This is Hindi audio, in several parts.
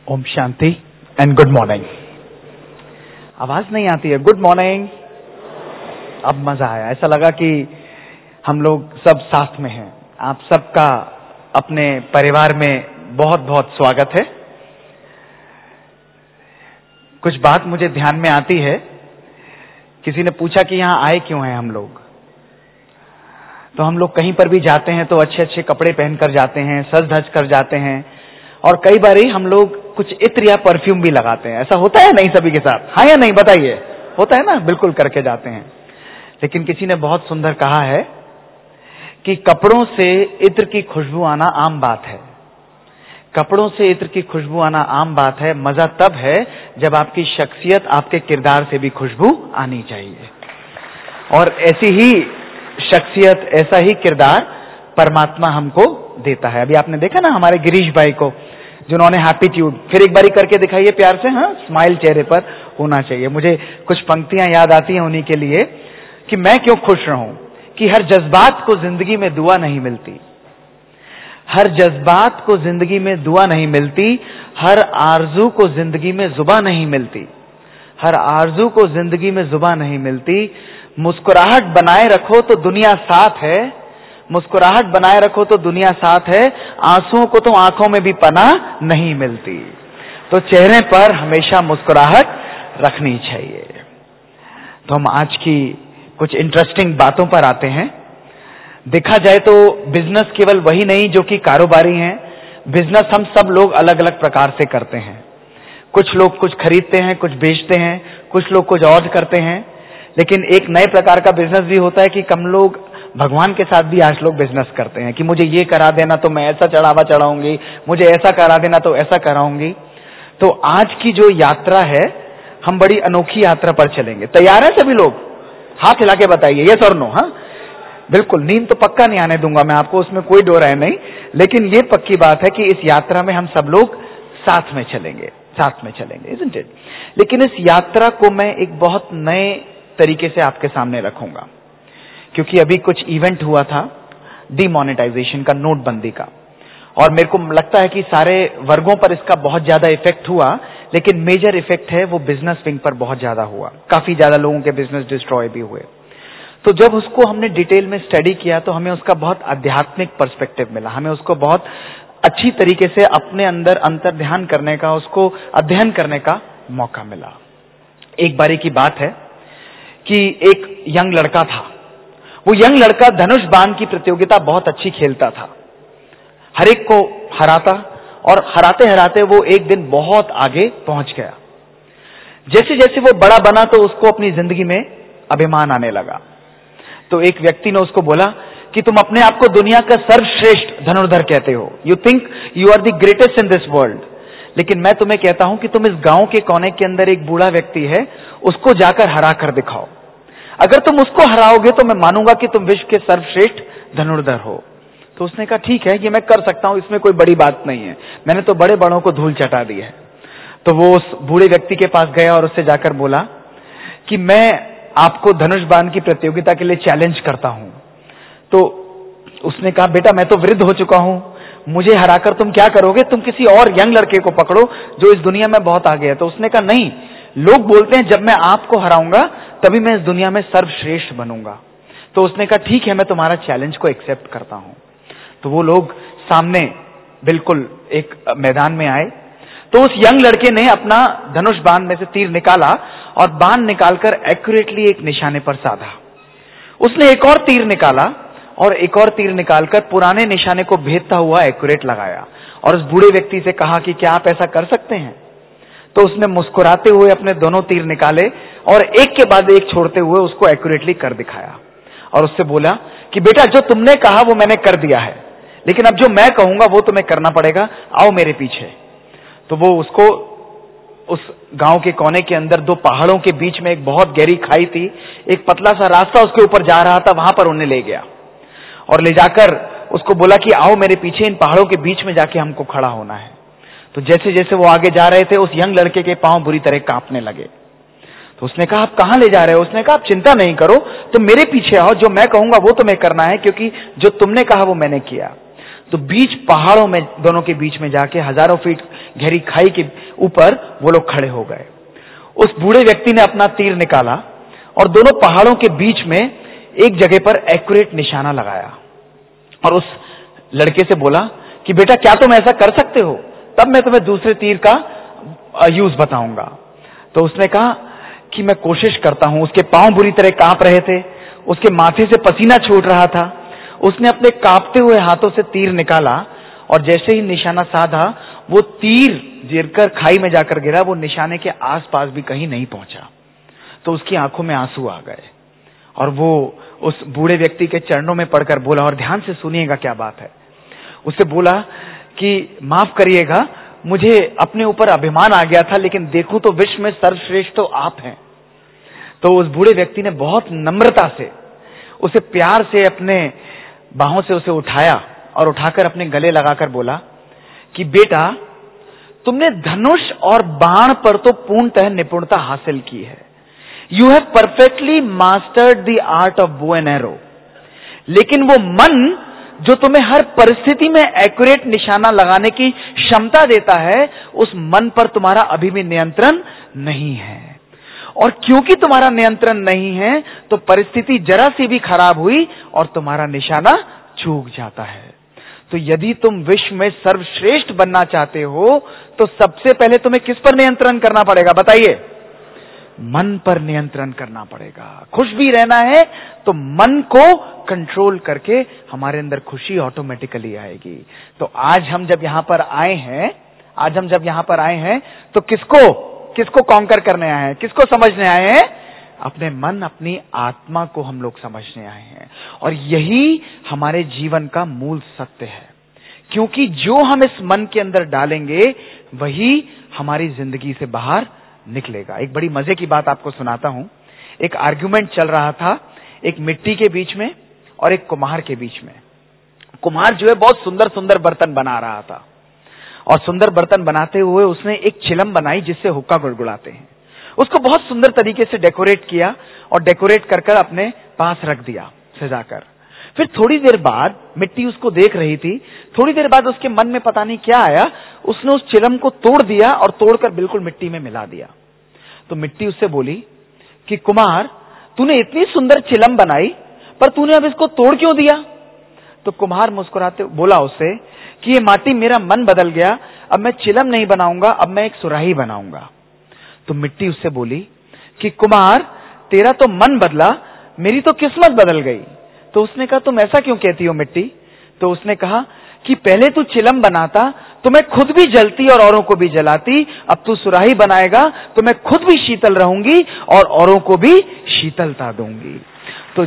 ओम शांति एंड गुड मॉर्निंग। आवाज नहीं आती है? Good morning. अब मजा आया, ऐसा लगा कि हम लोग सब साथ में हैं। आप सबका अपने परिवार में बहुत बहुत स्वागत है। कुछ बात मुझे ध्यान में आती है। किसी ने पूछा कि यहाँ आए क्यों हैं हम लोग। तो हम लोग कहीं पर भी जाते हैं तो अच्छे अच्छे कपड़े पहनकर जाते हैं, सज धज कर जाते हैं, और कई बारी हम लोग कुछ इत्र या परफ्यूम भी लगाते हैं। ऐसा होता है नहीं सभी के साथ? हाँ या नहीं बताइए? होता है ना? बिल्कुल करके जाते हैं। लेकिन किसी ने बहुत सुंदर कहा है कि कपड़ों से इत्र की खुशबू आना आम बात है। कपड़ों से इत्र की खुशबू आना आम बात है। मजा तब है जब आपकी शख्सियत, आपके किरदार से भी खुशबू आनी चाहिए। और ऐसी ही शख्सियत, ऐसा ही किरदार परमात्मा हमको देता है। अभी आपने देखा ना हमारे गिरीश भाई को, जिन्होंने हैप्पीट्यूड, फिर एक बारी करके दिखाइए प्यार से। हाँ, स्माइल चेहरे पर होना चाहिए। मुझे कुछ पंक्तियां याद आती हैं उन्हीं के लिए कि मैं क्यों खुश रहूं, कि हर जज्बात को जिंदगी में दुआ नहीं मिलती, हर जज्बात को जिंदगी में दुआ नहीं मिलती, हर आरजू को जिंदगी में जुबान नहीं मिलती, हर आरजू को जिंदगी में जुबान नहीं मिलती। मुस्कुराहट बनाए रखो तो दुनिया साथ है, मुस्कुराहट बनाए रखो तो दुनिया साथ है, आंसुओं को तो आंखों में भी पनाह नहीं मिलती। तो चेहरे पर हमेशा मुस्कुराहट रखनी चाहिए। तो हम आज की कुछ इंटरेस्टिंग बातों पर आते हैं। देखा जाए तो बिजनेस केवल वही नहीं जो कि कारोबारी हैं। बिजनेस हम सब लोग अलग अलग प्रकार से करते हैं। कुछ लोग कुछ खरीदते हैं, कुछ बेचते हैं, कुछ लोग कुछ और करते हैं। लेकिन एक नए प्रकार का बिजनेस भी होता है कि कम लोग भगवान के साथ भी आज लोग बिजनेस करते हैं कि मुझे ये करा देना तो मैं ऐसा चढ़ावा चढ़ाऊंगी, मुझे ऐसा करा देना तो ऐसा कराऊंगी। तो आज की जो यात्रा है, हम बड़ी अनोखी यात्रा पर चलेंगे। तैयार हैं सभी लोग? हाथ हिला के बताइए यस और नो। हाँ बिल्कुल। नींद तो पक्का नहीं आने दूंगा मैं आपको, उसमें कोई डर है नहीं। लेकिन ये पक्की बात है कि इस यात्रा में हम सब लोग साथ में चलेंगे, साथ में चलेंगे, isn't it? लेकिन इस यात्रा को मैं एक बहुत नए तरीके से आपके सामने रखूंगा, क्योंकि अभी कुछ इवेंट हुआ था डीमोनेटाइजेशन का, नोटबंदी का, और मेरे को लगता है कि सारे वर्गों पर इसका बहुत ज्यादा इफेक्ट हुआ। लेकिन मेजर इफेक्ट है वो बिजनेस विंग पर बहुत ज्यादा हुआ। काफी ज्यादा लोगों के बिजनेस डिस्ट्रॉय भी हुए। तो जब उसको हमने डिटेल में स्टडी किया तो हमें उसका बहुत आध्यात्मिक पर्सपेक्टिव मिला। हमें उसको बहुत अच्छी तरीके से अपने अंदर अंतर्ध्यान करने का, उसको अध्ययन करने का मौका मिला। एक बारी की बात है कि एक यंग लड़का था। वो यंग लड़का धनुष बाण की प्रतियोगिता बहुत अच्छी खेलता था, हर एक को हराता, और हराते हराते वो एक दिन बहुत आगे पहुंच गया। जैसे जैसे वो बड़ा बना तो उसको अपनी जिंदगी में अभिमान आने लगा। तो एक व्यक्ति ने उसको बोला कि तुम अपने आप को दुनिया का सर्वश्रेष्ठ धनुर्धर कहते हो, you think you are the greatest in this world, लेकिन मैं तुम्हें कहता हूं कि तुम इस गांव के कोने के अंदर एक बूढ़ा व्यक्ति है, उसको जाकर हरा कर दिखाओ। अगर तुम उसको हराओगे तो मैं मानूंगा कि तुम विश्व के सर्वश्रेष्ठ धनुर्धर हो। तो उसने कहा ठीक है, ये मैं कर सकता हूं, इसमें कोई बड़ी बात नहीं है, मैंने तो बड़े बड़ों को धूल चटा दी है। तो वो उस बूढ़े व्यक्ति के पास गया और उससे जाकर बोला कि मैं आपको धनुष बाण की प्रतियोगिता के लिए चैलेंज करता हूं। तो उसने कहा बेटा मैं तो वृद्ध हो चुका हूं, मुझे हराकर तुम क्या करोगे? तुम किसी और यंग लड़के को पकड़ो जो इस दुनिया में बहुत आगे है। तो उसने कहा नहीं, लोग बोलते हैं जब मैं आपको हराऊंगा तभी मैं इस दुनिया में सर्वश्रेष्ठ बनूंगा। तो उसने कहा ठीक है, मैं तुम्हारा चैलेंज को एक्सेप्ट करता हूं। तो वो लोग सामने बिल्कुल एक मैदान में आए। तो उस यंग लड़के ने अपना धनुष बाण में से तीर निकाला और बाण निकालकर एक्यूरेटली एक निशाने पर साधा। उसने एक और तीर निकाला और एक और तीर निकालकर पुराने निशाने को भेदता हुआ एक्यूरेट लगाया, और उस बूढ़े व्यक्ति से कहा कि क्या आप ऐसा कर सकते हैं? तो उसने मुस्कुराते हुए अपने दोनों तीर निकाले और एक के बाद एक छोड़ते हुए उसको एक्यूरेटली कर दिखाया, और उससे बोला कि बेटा जो तुमने कहा वो मैंने कर दिया है, लेकिन अब जो मैं कहूंगा वो तुम्हें करना पड़ेगा, आओ मेरे पीछे। तो वो उसको उस गांव के कोने के अंदर दो पहाड़ों के बीच में एक बहुत गहरी खाई थी, एक पतला सा रास्ता उसके ऊपर जा रहा था, वहां पर उन्हें ले गया और ले जाकर उसको बोला कि आओ मेरे पीछे, इन पहाड़ों के बीच में जाके हमको खड़ा होना है। तो जैसे जैसे वो आगे जा रहे थे उस यंग लड़के के पांव बुरी तरह कांपने लगे। तो उसने कहा आप कहां ले जा रहे हो? उसने कहा आप चिंता नहीं करो, तुम मेरे पीछे आओ, जो मैं कहूंगा वो तुम्हें करना है, क्योंकि जो तुमने कहा वो मैंने किया। तो बीच पहाड़ों में दोनों के बीच में जाके हजारों फीट गहरी खाई के ऊपर वो लोग खड़े हो गए। उस बूढ़े व्यक्ति ने अपना तीर निकाला और दोनों पहाड़ों के बीच में एक जगह पर एक्यूरेट निशाना लगाया और उस लड़के से बोला कि बेटा क्या तुम ऐसा कर सकते हो, तब मैं तुम्हें दूसरे तीर का यूज बताऊंगा। तो उसने कहा कि मैं कोशिश करता हूं। उसके पांव बुरी तरह कांप रहे थे, उसके माथे से पसीना छूट रहा था। उसने अपने कांपते हुए हाथों से तीर निकाला और जैसे ही निशाना साधा, वो तीर गिरकर खाई में जाकर गिरा। वो निशाने के आसपास भी कहीं नहीं पहुंचा। तो उसकी आंखों में आंसू आ गए और वो उस बूढ़े व्यक्ति के चरणों में पड़कर बोला, और ध्यान से सुनिएगा क्या बात है। उससे बोला कि माफ करिएगा, मुझे अपने ऊपर अभिमान आ गया था, लेकिन देखूं तो विश्व में सर्वश्रेष्ठ तो आप हैं। तो उस बूढ़े व्यक्ति ने बहुत नम्रता से, उसे प्यार से अपने बाहों से उसे उठाया और उठाकर अपने गले लगाकर बोला कि बेटा, तुमने धनुष और बाण पर तो पूर्णतः निपुणता हासिल की है। You have perfectly mastered the art of bow and arrow. लेकिन वो मन जो तुम्हें हर परिस्थिति में एक्यूरेट निशाना लगाने की क्षमता देता है, उस मन पर तुम्हारा अभी भी नियंत्रण नहीं है। और क्योंकि तुम्हारा नियंत्रण नहीं है, तो परिस्थिति जरा सी भी खराब हुई और तुम्हारा निशाना चूक जाता है। तो यदि तुम विश्व में सर्वश्रेष्ठ बनना चाहते हो, तो सबसे पहले तुम्हें किस पर नियंत्रण करना पड़ेगा, बताइए? मन पर नियंत्रण करना पड़ेगा। खुश भी रहना है तो मन को कंट्रोल करके हमारे अंदर खुशी ऑटोमेटिकली आएगी। तो आज हम जब यहां पर आए हैं, तो किसको कॉन्कर करने आए हैं, किसको समझने आए हैं? अपने मन, अपनी आत्मा को हम लोग समझने आए हैं। और यही हमारे जीवन का मूल सत्य है, क्योंकि जो हम इस मन के अंदर डालेंगे वही हमारी जिंदगी से बाहर निकलेगा। एक बड़ी मजे की बात आपको सुनाता हूं। एक आर्ग्यूमेंट चल रहा था एक मिट्टी के बीच में और एक कुम्हार के बीच में। कुम्हार जो है बहुत सुंदर सुंदर बर्तन बना रहा था, और सुंदर बर्तन बनाते हुए उसने एक चिलम बनाई जिससे हुक्का गुड़गुड़ाते हैं। उसको बहुत सुंदर तरीके से डेकोरेट किया और डेकोरेट कर अपने पास रख दिया सजाकर। फिर थोड़ी देर बाद मिट्टी उसको देख रही थी। थोड़ी देर बाद उसके मन में पता नहीं क्या आया, उसने उस चिलम को तोड़ दिया और तोड़कर बिल्कुल मिट्टी में मिला दिया। तो मिट्टी उससे बोली कि कुमार, तूने इतनी सुंदर चिलम बनाई, पर तूने अब इसको तोड़ क्यों दिया? तो कुम्हार मुस्कुराते बोला उससे कि ये माटी, मेरा मन बदल गया, अब मैं चिलम नहीं बनाऊंगा, अब मैं एक सुराही बनाऊंगा। तो मिट्टी उससे बोली कि कुमार, तेरा तो मन बदला, मेरी तो किस्मत बदल गई। तो उसने कहा, तुम ऐसा क्यों कहती हो मिट्टी? तो उसने कहा कि पहले तू चिलम बनाता तो मैं खुद भी जलती और औरों को भी जलाती, अब तू सुराही बनाएगा तो मैं खुद भी शीतल रहूंगी और औरों को भी शीतलता दूंगी। तो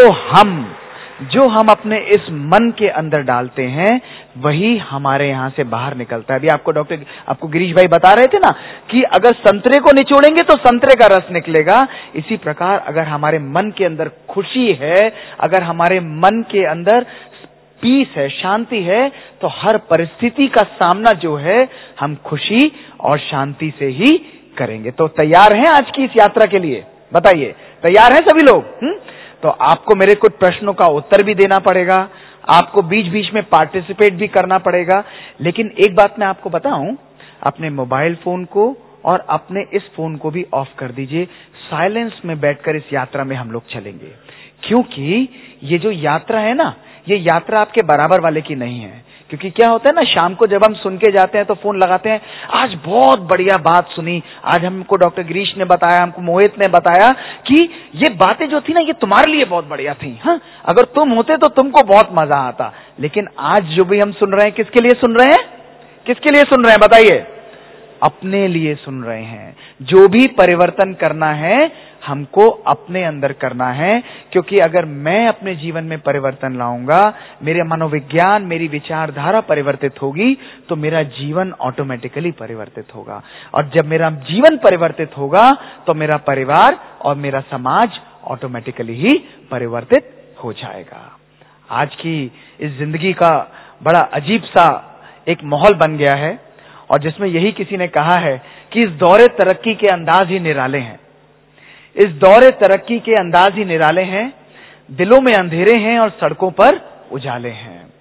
जो हम अपने इस मन के अंदर डालते हैं, वही हमारे यहां से बाहर निकलता है। अभी आपको गिरीश भाई बता रहे थे ना कि अगर संतरे को निचोड़ेंगे तो संतरे का रस निकलेगा। इसी प्रकार अगर हमारे मन के अंदर खुशी है, अगर हमारे मन के अंदर पीस है, शांति है, तो हर परिस्थिति का सामना जो है हम खुशी और शांति से ही करेंगे। तो तैयार हैं आज की इस यात्रा के लिए? बताइए, तैयार हैं सभी लोग? तो आपको मेरे कुछ प्रश्नों का उत्तर भी देना पड़ेगा, आपको बीच बीच में पार्टिसिपेट भी करना पड़ेगा। लेकिन एक बात मैं आपको बताऊं, अपने मोबाइल फोन को और अपने इस फोन को भी ऑफ कर दीजिए। साइलेंस में बैठकर इस यात्रा में हम लोग चलेंगे, क्योंकि ये जो यात्रा है ना, ये यात्रा आपके बराबर वाले की नहीं है। क्योंकि क्या होता है ना, शाम को जब हम सुन के जाते हैं तो फोन लगाते हैं, आज बहुत बढ़िया बात सुनी, आज हमको डॉक्टर गिरीश ने बताया, हमको मोहित ने बताया कि ये बातें जो थी ना, ये तुम्हारे लिए बहुत बढ़िया थी। हाँ, अगर तुम होते तो तुमको बहुत मजा आता। लेकिन आज जो भी हम सुन रहे हैं, किसके लिए सुन रहे हैं? किसके लिए सुन रहे हैं बताइए? अपने लिए सुन रहे हैं। जो भी परिवर्तन करना है हमको अपने अंदर करना है, क्योंकि अगर मैं अपने जीवन में परिवर्तन लाऊंगा, मेरे मनोविज्ञान, मेरी विचारधारा परिवर्तित होगी, तो मेरा जीवन ऑटोमेटिकली परिवर्तित होगा। और जब मेरा जीवन परिवर्तित होगा तो मेरा परिवार और मेरा समाज ऑटोमेटिकली ही परिवर्तित हो जाएगा। आज की इस जिंदगी का बड़ा अजीब सा एक माहौल बन गया है, और जिसमें यही किसी ने कहा है कि इस दौरे तरक्की के अंदाज ही निराले हैं। इस दौरे तरक्की के अंदाज ही निराले हैं, दिलों में अंधेरे हैं और सड़कों पर उजाले हैं।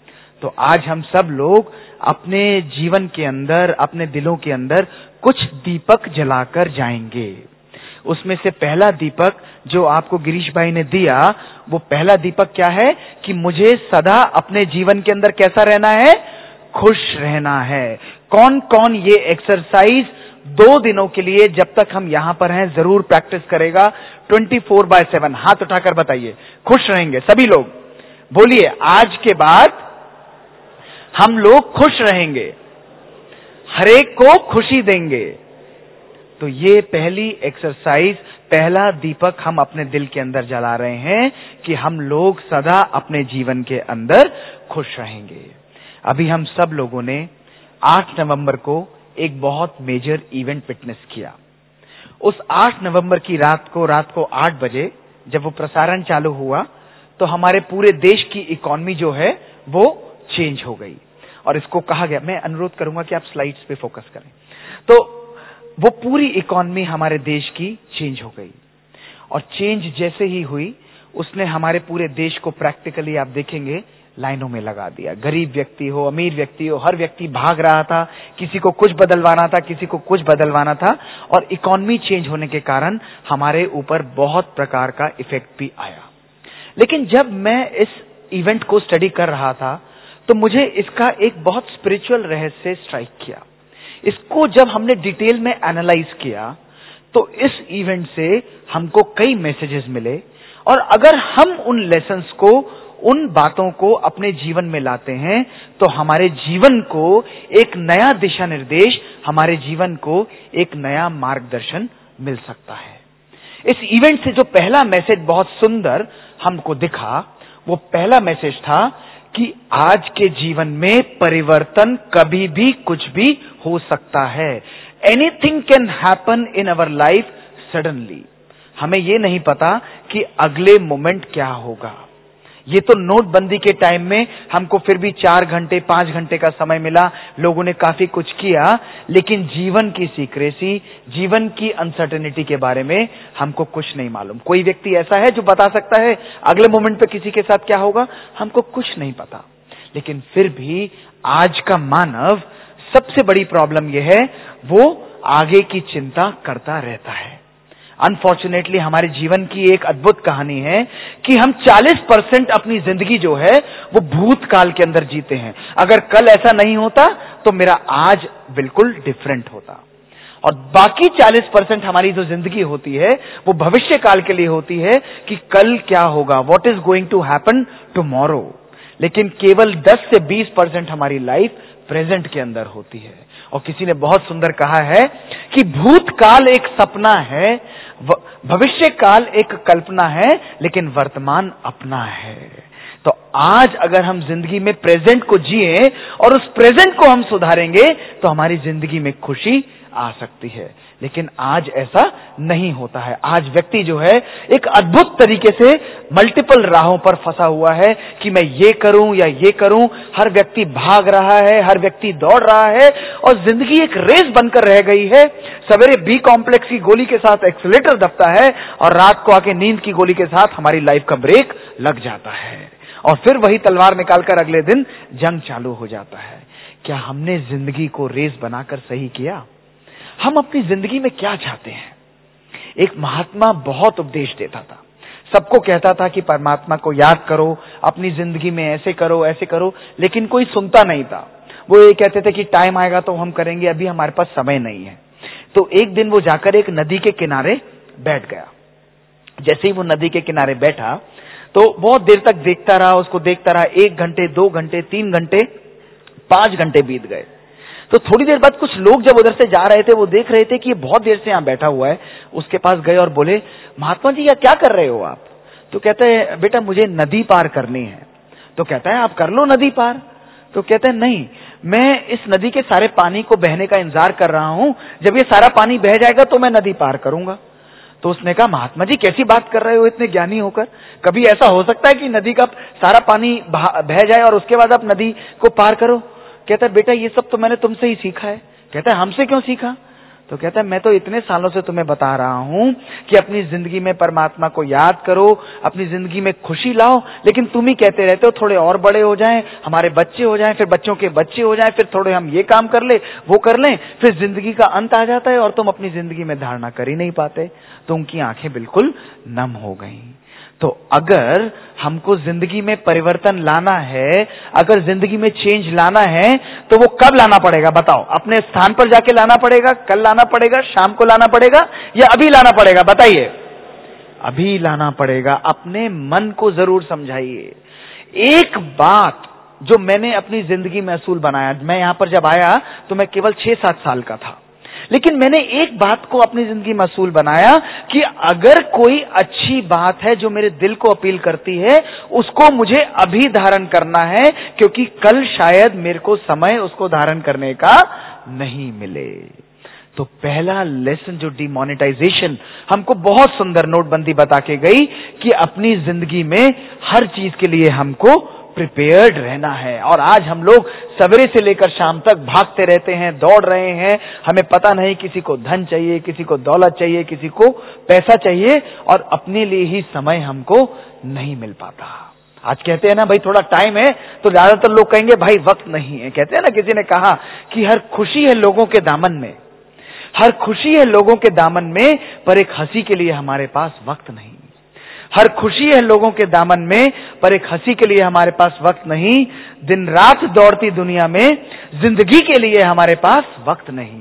तो आज हम सब लोग अपने जीवन के अंदर, अपने दिलों के अंदर कुछ दीपक जलाकर जाएंगे। उसमें से पहला दीपक जो आपको गिरीश भाई ने दिया, वो पहला दीपक क्या है कि मुझे सदा अपने जीवन के अंदर कैसा रहना है? खुश रहना है। कौन कौन ये एक्सरसाइज 2 दिनों के लिए जब तक हम यहां पर हैं जरूर प्रैक्टिस करेगा? 24/7 हाथ उठाकर बताइए। खुश रहेंगे सभी लोग, बोलिए आज के बाद हम लोग खुश रहेंगे, हरेक को खुशी देंगे। तो ये पहली एक्सरसाइज, पहला दीपक हम अपने दिल के अंदर जला रहे हैं कि हम लोग सदा अपने जीवन के अंदर खुश रहेंगे। अभी हम सब लोगों ने 8 नवंबर को एक बहुत मेजर इवेंट विटनेस किया। उस 8 नवंबर की रात को 8 बजे जब वो प्रसारण चालू हुआ तो हमारे पूरे देश की इकोनॉमी जो है वो चेंज हो गई। और इसको कहा गया, मैं अनुरोध करूंगा कि आप स्लाइड्स पे फोकस करें। तो वो पूरी इकोनॉमी हमारे देश की चेंज हो गई। और चेंज जैसे ही हुई उसने हमारे पूरे देश को प्रैक्टिकली आप देखेंगे लाइनों में लगा दिया। गरीब व्यक्ति हो, अमीर व्यक्ति हो, हर व्यक्ति भाग रहा था, किसी को कुछ बदलवाना था, किसी को कुछ बदलवाना था। और इकोनॉमी चेंज होने के कारण हमारे ऊपर बहुत प्रकार का इफेक्ट भी आया। लेकिन जब मैं इस इवेंट को स्टडी कर रहा था तो मुझे इसका एक बहुत स्पिरिचुअल रहस्य स्ट्राइक किया। इसको जब हमने डिटेल में एनालाइज किया तो इस इवेंट से हमको कई मैसेजेस मिले। और अगर हम उन लेसन्स को, उन बातों को अपने जीवन में लाते हैं तो हमारे जीवन को एक नया दिशा निर्देश, हमारे जीवन को एक नया मार्गदर्शन मिल सकता है। इस इवेंट से जो पहला मैसेज बहुत सुंदर हमको दिखा, वो पहला मैसेज था कि आज के जीवन में परिवर्तन कभी भी कुछ भी हो सकता है। Anything can happen in our life suddenly. हमें ये नहीं पता कि अगले मोमेंट क्या होगा। ये तो नोटबंदी के टाइम में हमको फिर भी 4 घंटे 5 घंटे का समय मिला, लोगों ने काफी कुछ किया, लेकिन जीवन की सीक्रेसी, जीवन की अनसर्टेनिटी के बारे में हमको कुछ नहीं मालूम। कोई व्यक्ति ऐसा है जो बता सकता है अगले मोमेंट पे किसी के साथ क्या होगा? हमको कुछ नहीं पता। लेकिन फिर भी आज का मानव, सबसे बड़ी प्रॉब्लम यह है वो आगे की चिंता करता रहता है। अनफॉर्चुनेटली हमारे जीवन की एक अद्भुत कहानी है कि हम 40% अपनी जिंदगी जो है वो भूतकाल के अंदर जीते हैं। अगर कल ऐसा नहीं होता तो मेरा आज बिल्कुल डिफरेंट होता। और बाकी 40% हमारी जो जिंदगी होती है वो भविष्य काल के लिए होती है कि कल क्या होगा, what is going to happen tomorrow. लेकिन केवल 10 से 20% हमारी लाइफ प्रेजेंट के अंदर होती है। और किसी ने बहुत सुंदर कहा है कि भूतकाल एक सपना है, भविष्य काल एक कल्पना है, लेकिन वर्तमान अपना है। तो आज अगर हम जिंदगी में प्रेजेंट को जिए और उस प्रेजेंट को हम सुधारेंगे तो हमारी जिंदगी में खुशी आ सकती है। लेकिन आज ऐसा नहीं होता है। आज व्यक्ति जो है एक अद्भुत तरीके से मल्टीपल राहों पर फंसा हुआ है कि मैं ये करूं या ये करूं। हर व्यक्ति भाग रहा है, हर व्यक्ति दौड़ रहा है और जिंदगी एक रेस बनकर रह गई है। सवेरे बी कॉम्प्लेक्स की गोली के साथ एक्सीलरेटर दबता है और रात को आके नींद की गोली के साथ हमारी लाइफ का ब्रेक लग जाता है और फिर वही तलवार निकालकर अगले दिन जंग चालू हो जाता है। क्या हमने जिंदगी को रेस बनाकर सही किया? हम अपनी जिंदगी में क्या चाहते हैं? एक महात्मा बहुत उपदेश देता था, सबको कहता था कि परमात्मा को याद करो, अपनी जिंदगी में ऐसे करो ऐसे करो, लेकिन कोई सुनता नहीं था। वो ये कहते थे कि टाइम आएगा तो हम करेंगे, अभी हमारे पास समय नहीं है। तो एक दिन वो जाकर एक नदी के किनारे बैठ गया। जैसे ही वो नदी के किनारे बैठा तो बहुत देर तक देखता रहा, उसको देखता रहा। 1 घंटे 2 घंटे 3 घंटे 5 घंटे बीत गए। तो थोड़ी देर बाद कुछ लोग जब उधर से जा रहे थे वो देख रहे थे कि ये बहुत देर से यहाँ बैठा हुआ है। उसके पास गए और बोले, महात्मा जी या क्या कर रहे हो आप? तो कहते हैं, बेटा मुझे नदी पार करनी है। तो कहता है, आप कर लो नदी पार। तो कहते हैं, नहीं, मैं इस नदी के सारे पानी को बहने का इंतजार कर रहा हूं, जब ये सारा पानी बह जाएगा तो मैं नदी पार करूंगा। तो उसने कहा, महात्मा जी कैसी बात कर रहे हो इतने ज्ञानी होकर? कभी ऐसा हो सकता है कि नदी का सारा पानी बह जाए और उसके बाद आप नदी को पार करो? कहता है, बेटा ये सब तो मैंने तुमसे ही सीखा है। कहता है, हमसे क्यों सीखा? तो कहता है मैं तो इतने सालों से तुम्हें बता रहा हूं कि अपनी जिंदगी में परमात्मा को याद करो, अपनी जिंदगी में खुशी लाओ, लेकिन तुम ही कहते रहते हो थोड़े और बड़े हो जाएं, हमारे बच्चे हो जाएं, फिर बच्चों के बच्चे हो जाएं, फिर थोड़े हम ये काम कर ले, वो कर लें, फिर जिंदगी का अंत आ जाता है और तुम अपनी जिंदगी में धारणा कर ही नहीं पाते। तो उनकी आंखें बिल्कुल नम हो गई। तो अगर हमको जिंदगी में परिवर्तन लाना है, अगर जिंदगी में चेंज लाना है, तो वो कब लाना पड़ेगा बताओ? अपने स्थान पर जाके लाना पड़ेगा, कल लाना पड़ेगा, शाम को लाना पड़ेगा, या अभी लाना पड़ेगा? बताइए। अभी लाना पड़ेगा। अपने मन को जरूर समझाइए। एक बात जो मैंने अपनी जिंदगी में असूल बनाया, मैं यहां पर जब आया तो मैं केवल 6-7 साल का था, लेकिन मैंने एक बात को अपनी जिंदगी में असूल बनाया कि अगर कोई अच्छी बात है जो मेरे दिल को अपील करती है, उसको मुझे अभी धारण करना है, क्योंकि कल शायद मेरे को समय उसको धारण करने का नहीं मिले। तो पहला लेसन जो डिमोनेटाइजेशन हमको बहुत सुंदर नोटबंदी बता के गई कि अपनी जिंदगी में हर चीज के लिए हमको प्रिपेयर्ड रहना है। और आज हम लोग सवेरे से लेकर शाम तक भागते रहते हैं, दौड़ रहे हैं, हमें पता नहीं किसी को धन चाहिए, किसी को दौलत चाहिए, किसी को पैसा चाहिए, और अपने लिए ही समय हमको नहीं मिल पाता। आज कहते हैं ना भाई थोड़ा टाइम है, तो ज्यादातर लोग कहेंगे भाई वक्त नहीं है। कहते हैं ना, किसी ने कहा कि हर खुशी है लोगों के दामन में, हर खुशी है लोगों के दामन में, पर एक हंसी के लिए हमारे पास वक्त नहीं। हर खुशी है लोगों के दामन में, पर एक हंसी के लिए हमारे पास वक्त नहीं। दिन रात दौड़ती दुनिया में जिंदगी के लिए हमारे पास वक्त नहीं।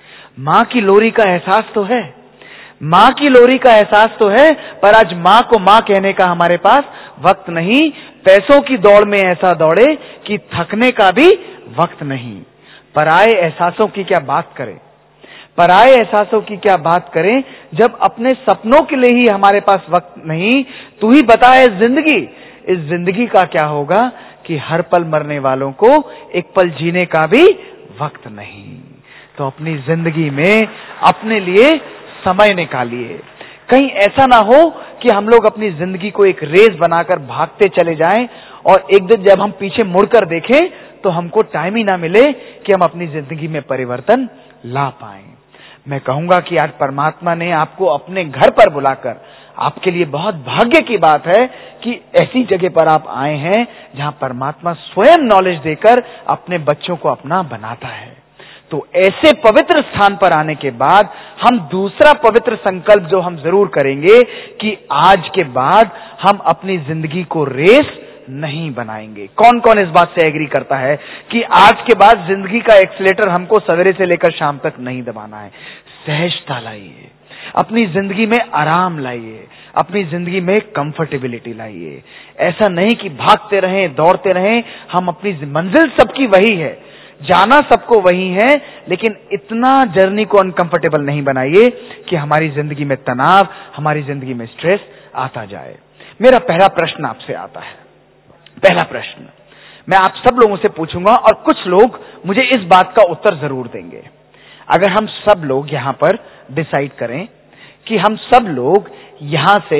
माँ की लोरी का एहसास तो है, माँ की लोरी का एहसास तो है, पर आज माँ को माँ कहने का हमारे पास वक्त नहीं। पैसों की दौड़ में ऐसा दौड़े कि थकने का भी वक्त नहीं। पराये एहसासों की क्या बात करें, पराये एहसासों की क्या बात करें, जब अपने सपनों के लिए ही हमारे पास वक्त नहीं। तू ही बता है जिंदगी, इस जिंदगी का क्या होगा कि हर पल मरने वालों को एक पल जीने का भी वक्त नहीं। तो अपनी जिंदगी में अपने लिए समय निकालिए। कहीं ऐसा ना हो कि हम लोग अपनी जिंदगी को एक रेस बनाकर भागते चले जाएं और एक दिन जब हम पीछे मुड़कर देखें तो हमको टाइम ही ना मिले कि हम अपनी जिंदगी में परिवर्तन ला पाएं। मैं कहूंगा कि आज परमात्मा ने आपको अपने घर पर बुलाकर, आपके लिए बहुत भाग्य की बात है कि ऐसी जगह पर आप आए हैं जहां परमात्मा स्वयं नॉलेज देकर अपने बच्चों को अपना बनाता है। तो ऐसे पवित्र स्थान पर आने के बाद हम दूसरा पवित्र संकल्प जो हम जरूर करेंगे कि आज के बाद हम अपनी जिंदगी को रेस नहीं बनाएंगे। कौन कौन इस बात से एग्री करता है कि आज के बाद जिंदगी का एक्सीलेटर हमको सवेरे से लेकर शाम तक नहीं दबाना है? सहजता लाइए, अपनी जिंदगी में आराम लाइए, अपनी जिंदगी में कंफर्टेबिलिटी लाइए। ऐसा नहीं कि भागते रहें, दौड़ते रहें। हम अपनी मंजिल सबकी वही है, जाना सबको वही है, लेकिन इतना जर्नी को अनकंफर्टेबल नहीं बनाइए कि हमारी जिंदगी में तनाव, हमारी जिंदगी में स्ट्रेस आता जाए। मेरा पहला प्रश्न आपसे आता है, पहला प्रश्न मैं आप सब लोगों से पूछूंगा और कुछ लोग मुझे इस बात का उत्तर जरूर देंगे। अगर हम सब लोग यहां पर डिसाइड करें कि हम सब लोग यहां से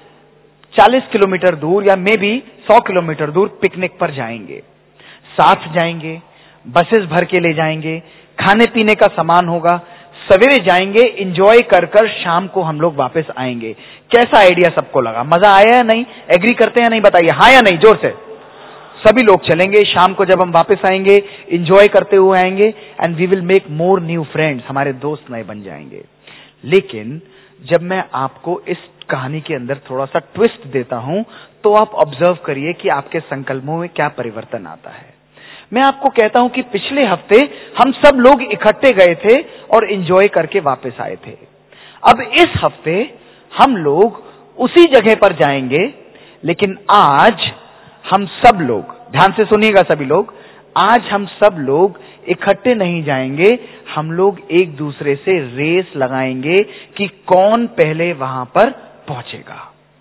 40 किलोमीटर दूर या मे बी 100 किलोमीटर दूर पिकनिक पर जाएंगे, साथ जाएंगे, बसेस भर के ले जाएंगे, खाने पीने का सामान होगा, सवेरे जाएंगे, एंजॉय कर कर शाम को हम लोग वापस आएंगे। कैसा आइडिया सबको लगा? मजा आया या नहीं? एग्री करते हैं नहीं? बताइए हाँ या नहीं, जोर से। सभी लोग चलेंगे, शाम को जब हम वापस आएंगे एंजॉय करते हुए आएंगे, and we will make more new friends, हमारे दोस्त नए बन जाएंगे। लेकिन जब मैं आपको इस कहानी के अंदर थोड़ा सा ट्विस्ट देता हूं तो आप ऑब्जर्व करिए कि आपके संकल्पों में क्या परिवर्तन आता है। मैं आपको कहता हूं कि पिछले हफ्ते हम सब लोग इकट्ठे गए थे और एंजॉय करके वापस आए थे। अब इस हफ्ते हम लोग उसी जगह पर जाएंगे, लेकिन आज हम सब लोग, ध्यान से सुनिएगा सभी लोग, आज हम सब लोग इकट्ठे नहीं जाएंगे, हम लोग एक दूसरे से रेस लगाएंगे कि कौन पहले वहां पर पहुंचेगा।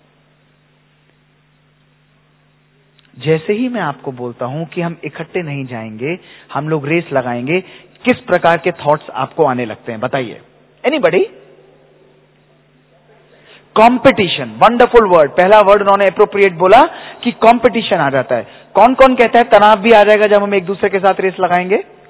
जैसे ही मैं आपको बोलता हूं कि हम इकट्ठे नहीं जाएंगे, हम लोग रेस लगाएंगे, किस प्रकार के थॉट्स आपको आने लगते हैं? बताइए। एनीबॉडी? कंपटीशन, वंडरफुल वर्ड, पहला वर्ड उन्होंने एप्रोप्रिएट बोला कि कंपटीशन आ जाता है। कौन कौन कहता है तनाव भी आ जाएगा जब हम एक दूसरे के साथ रेस लगाएंगे?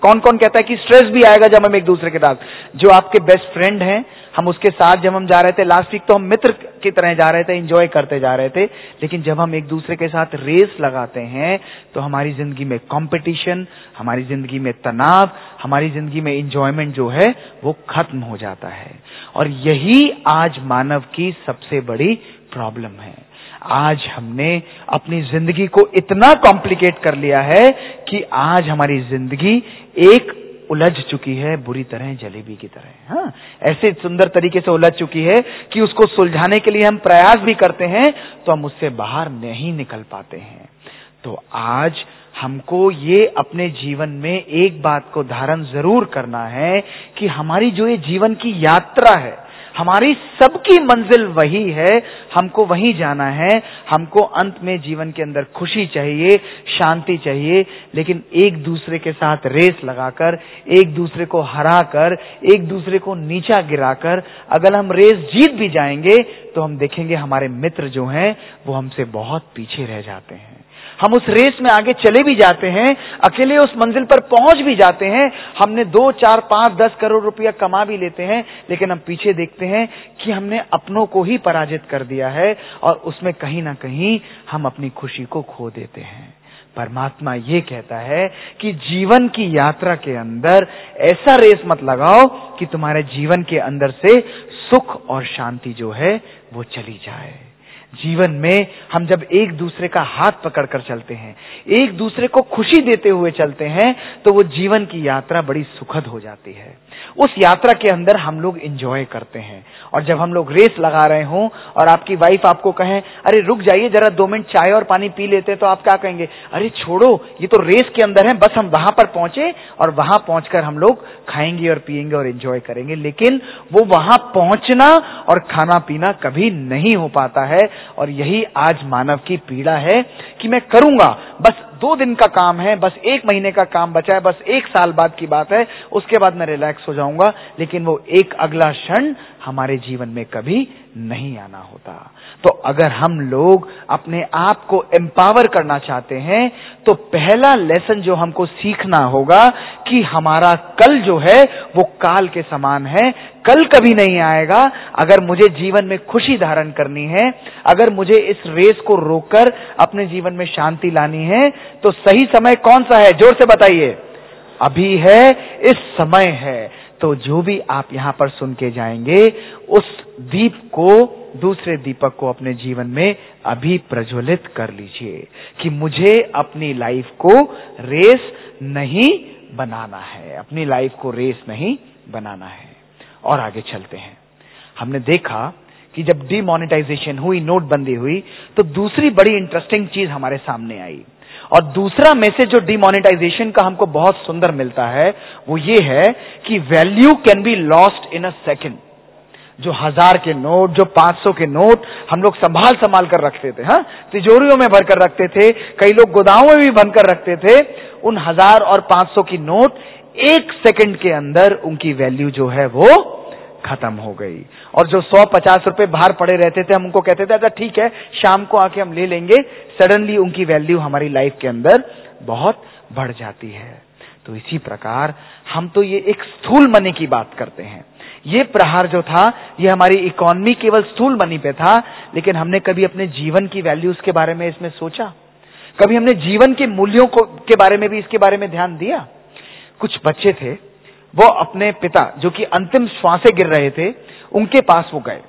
कौन कौन कहता है कि स्ट्रेस भी आएगा जब हम एक दूसरे के साथ, जो आपके बेस्ट फ्रेंड हैं, हम उसके साथ जब हम जा रहे थे लास्ट वीक, तो हम मित्र की तरह जा रहे थे, एंजॉय करते जा रहे थे, लेकिन जब हम एक दूसरे के साथ रेस लगाते हैं तो हमारी जिंदगी में कंपटीशन, हमारी जिंदगी में तनाव, हमारी जिंदगी में एंजॉयमेंट जो है वो खत्म हो जाता है। और यही आज मानव की सबसे बड़ी प्रॉब्लम है। आज हमने अपनी जिंदगी को इतना कॉम्प्लिकेट कर लिया है कि आज हमारी जिंदगी एक उलझ चुकी है बुरी तरह, जलेबी की तरह। हाँ, ऐसे सुंदर तरीके से उलझ चुकी है कि उसको सुलझाने के लिए हम प्रयास भी करते हैं तो हम उससे बाहर नहीं निकल पाते हैं। तो आज हमको ये अपने जीवन में एक बात को धारण जरूर करना है कि हमारी जो ये जीवन की यात्रा है, हमारी सबकी मंजिल वही है, हमको वहीं जाना है। हमको अंत में जीवन के अंदर खुशी चाहिए, शांति चाहिए, लेकिन एक दूसरे के साथ रेस लगाकर, एक दूसरे को हराकर, एक दूसरे को नीचा गिराकर अगर हम रेस जीत भी जाएंगे तो हम देखेंगे हमारे मित्र जो हैं वो हमसे बहुत पीछे रह जाते हैं। हम उस रेस में आगे चले भी जाते हैं, अकेले उस मंजिल पर पहुंच भी जाते हैं, हमने 2, 4, 5, 10 करोड़ रुपया कमा भी लेते हैं, लेकिन हम पीछे देखते हैं कि हमने अपनों को ही पराजित कर दिया है और उसमें कहीं ना कहीं हम अपनी खुशी को खो देते हैं। परमात्मा ये कहता है कि जीवन की यात्रा के अंदर ऐसा रेस मत लगाओ कि तुम्हारे जीवन के अंदर से सुख और शांति जो है वो चली जाए। जीवन में हम जब एक दूसरे का हाथ पकड़कर चलते हैं, एक दूसरे को खुशी देते हुए चलते हैं, तो वो जीवन की यात्रा बड़ी सुखद हो जाती है। उस यात्रा के अंदर हम लोग एंजॉय करते हैं। और जब हम लोग रेस लगा रहे हों और आपकी वाइफ आपको कहें, अरे रुक जाइए जरा 2 मिनट चाय और पानी पी लेते हैं, तो आप क्या कहेंगे? अरे छोड़ो, ये तो रेस के अंदर है, बस हम वहां पर पहुंचे और वहां पहुंचकर हम लोग खाएंगे और पिएंगे और एंजॉय करेंगे। लेकिन वो वहां पहुंचना और खाना पीना कभी नहीं हो पाता है। और यही आज मानव की पीड़ा है कि मैं करूंगा, बस 2 दिन का काम है, बस 1 महीने का काम बचा है, बस 1 साल बाद की बात है, उसके बाद मैं रिलैक्स हो जाऊंगा, लेकिन वो एक अगला क्षण हमारे जीवन में कभी नहीं आना होता। तो अगर हम लोग अपने आप को एम्पावर करना चाहते हैं तो पहला लेसन जो हमको सीखना होगा कि हमारा कल जो है वो काल के समान है, कल कभी नहीं आएगा। अगर मुझे जीवन में खुशी धारण करनी है, अगर मुझे इस रेस को रोककर अपने जीवन में शांति लानी है, तो सही समय कौन सा है? जोर से बताइए। अभी है, इस समय है। तो जो भी आप यहां पर सुन के जाएंगे, उस दीप को, दूसरे दीपक को अपने जीवन में अभी प्रज्वलित कर लीजिए कि मुझे अपनी लाइफ को रेस नहीं बनाना है, अपनी लाइफ को रेस नहीं बनाना है। और आगे चलते हैं। हमने देखा कि जब डीमोनेटाइजेशन हुई, नोटबंदी हुई, तो दूसरी बड़ी इंटरेस्टिंग चीज हमारे सामने आई। और दूसरा मैसेज जो डीमोनेटाइजेशन का हमको बहुत सुंदर मिलता है वो ये है कि value can be lost in a second. जो 1000 के नोट, जो 500 के नोट हम लोग संभाल कर रखते थे, हाँ, तिजोरियों में भरकर रखते थे, कई लोग गोदामों में भी बनकर रखते थे, उन 1000 और 500 की नोट 1 सेकंड के अंदर उनकी वैल्यू जो है वो खत्म हो गई। और जो 100-50 रुपए बाहर पड़े रहते थे, हम उनको कहते थे अच्छा ठीक है शाम को आके हम ले लेंगे, सडनली उनकी वैल्यू हमारी लाइफ के अंदर बहुत बढ़ जाती है। तो इसी प्रकार हम तो ये एक स्थूल मनी की बात करते हैं। ये प्रहार जो था ये हमारी इकोनॉमी केवल स्थूल मनी पे था, लेकिन हमने कभी अपने जीवन की वैल्यूज के बारे में इसमें सोचा? कभी हमने जीवन के मूल्यों के बारे में भी इसके बारे में ध्यान दिया? कुछ बच्चे थे, वो अपने पिता जो कि अंतिम श्वासें गिर रहे थे, उनके पास वो गए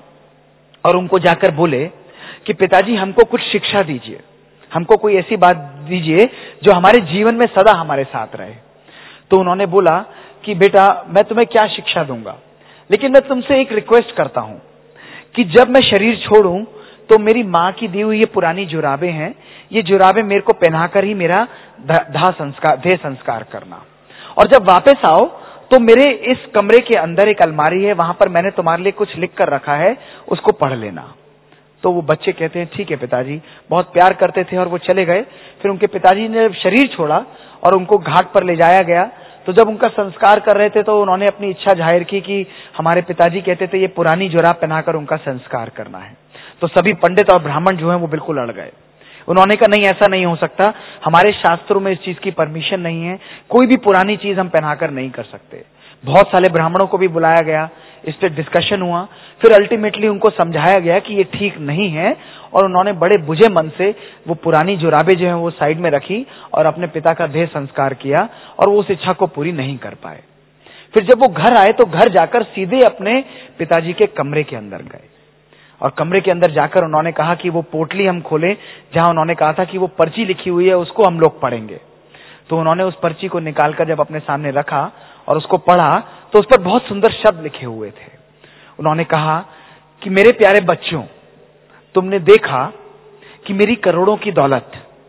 और उनको जाकर बोले कि पिताजी हमको कुछ शिक्षा दीजिए, हमको कोई ऐसी बात दीजिए जो हमारे जीवन में सदा हमारे साथ रहे। तो उन्होंने बोला कि बेटा मैं तुम्हें क्या शिक्षा दूंगा, लेकिन मैं तुमसे एक रिक्वेस्ट करता हूं कि जब मैं शरीर छोड़ूं तो मेरी माँ की दी हुई ये पुरानी जुराबें हैं, ये जुराबें मेरे को पहनाकर ही मेरा देह संस्कार करना, और जब वापस आओ तो मेरे इस कमरे के अंदर एक अलमारी है, वहां पर मैंने तुम्हारे लिए कुछ लिख कर रखा है, उसको पढ़ लेना। तो वो बच्चे कहते हैं ठीक है पिताजी, बहुत प्यार करते थे और वो चले गए। फिर उनके पिताजी ने शरीर छोड़ा और उनको घाट पर ले जाया गया। तो जब उनका संस्कार कर रहे थे तो उन्होंने अपनी इच्छा जाहिर की कि हमारे पिताजी कहते थे ये पुरानी जुराब पहनाकर उनका संस्कार करना है। तो सभी पंडित और ब्राह्मण जो हैं वो बिल्कुल अड़ गए। उन्होंने कहा नहीं, ऐसा नहीं हो सकता, हमारे शास्त्रों में इस चीज की परमिशन नहीं है, कोई भी पुरानी चीज हम पहनाकर नहीं कर सकते। बहुत सारे ब्राह्मणों को भी बुलाया गया, इस पे डिस्कशन हुआ, फिर अल्टीमेटली उनको समझाया गया कि ये ठीक नहीं है, और उन्होंने बड़े बुझे मन से वो पुरानी जुराबें जो हैं वो साइड में रखी और अपने पिता का देह संस्कार किया, और वो उस इच्छा को पूरी नहीं कर पाए। फिर जब वो घर आए तो घर जाकर सीधे अपने पिताजी के कमरे के अंदर गए, और कमरे के अंदर जाकर उन्होंने कहा कि वो पोटली हम खोलें जहां उन्होंने कहा था कि वो पर्ची लिखी हुई है उसको हम लोग पढ़ेंगे। तो उन्होंने उस पर्ची को निकालकर जब अपने सामने रखा और उसको पढ़ा तो उस पर बहुत सुंदर शब्द लिखे हुए थे। उन्होंने कहा कि मेरे प्यारे बच्चों, तुमने देखा कि मेरी करोड़ों की दौलत,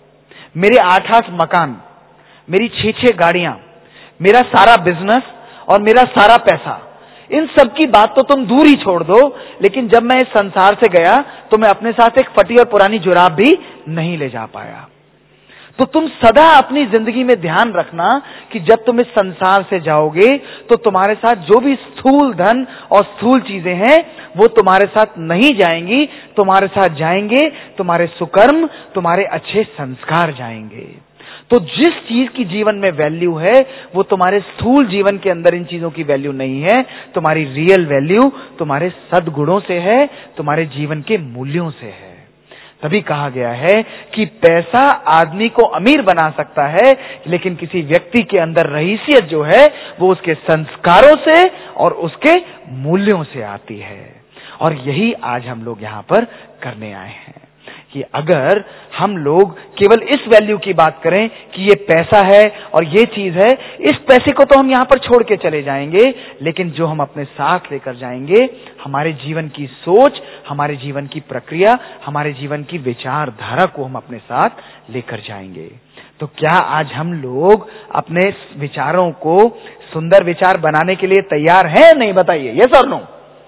मेरे 8-8 मकान, मेरी 6-6 गाड़ियां, मेरा सारा बिजनेस और मेरा सारा पैसा, इन सब की बात तो तुम दूर ही छोड़ दो, लेकिन जब मैं इस संसार से गया तो मैं अपने साथ एक फटी और पुरानी जुराब भी नहीं ले जा पाया। तो तुम सदा अपनी जिंदगी में ध्यान रखना कि जब तुम इस संसार से जाओगे तो तुम्हारे साथ जो भी स्थूल धन और स्थूल चीजें हैं वो तुम्हारे साथ नहीं जाएंगी, तुम्हारे साथ जाएंगे तुम्हारे सुकर्म, तुम्हारे अच्छे संस्कार जाएंगे। तो जिस चीज की जीवन में वैल्यू है वो तुम्हारे स्थूल जीवन के अंदर इन चीजों की वैल्यू नहीं है, तुम्हारी रियल वैल्यू तुम्हारे सद्गुणों से है, तुम्हारे जीवन के मूल्यों से है। तभी कहा गया है कि पैसा आदमी को अमीर बना सकता है, लेकिन किसी व्यक्ति के अंदर रहीसियत जो है वो उसके संस्कारों से और उसके मूल्यों से आती है। और यही आज हम लोग यहाँ पर करने आए हैं कि अगर हम लोग केवल इस वैल्यू की बात करें कि ये पैसा है और ये चीज है, इस पैसे को तो हम यहाँ पर छोड़ के चले जाएंगे, लेकिन जो हम अपने साथ लेकर जाएंगे, हमारे जीवन की सोच, हमारे जीवन की प्रक्रिया, हमारे जीवन की विचारधारा को हम अपने साथ लेकर जाएंगे। तो क्या आज हम लोग अपने विचारों को सुंदर विचार बनाने के लिए तैयार हैं? नहीं, बताइए, यस और नो?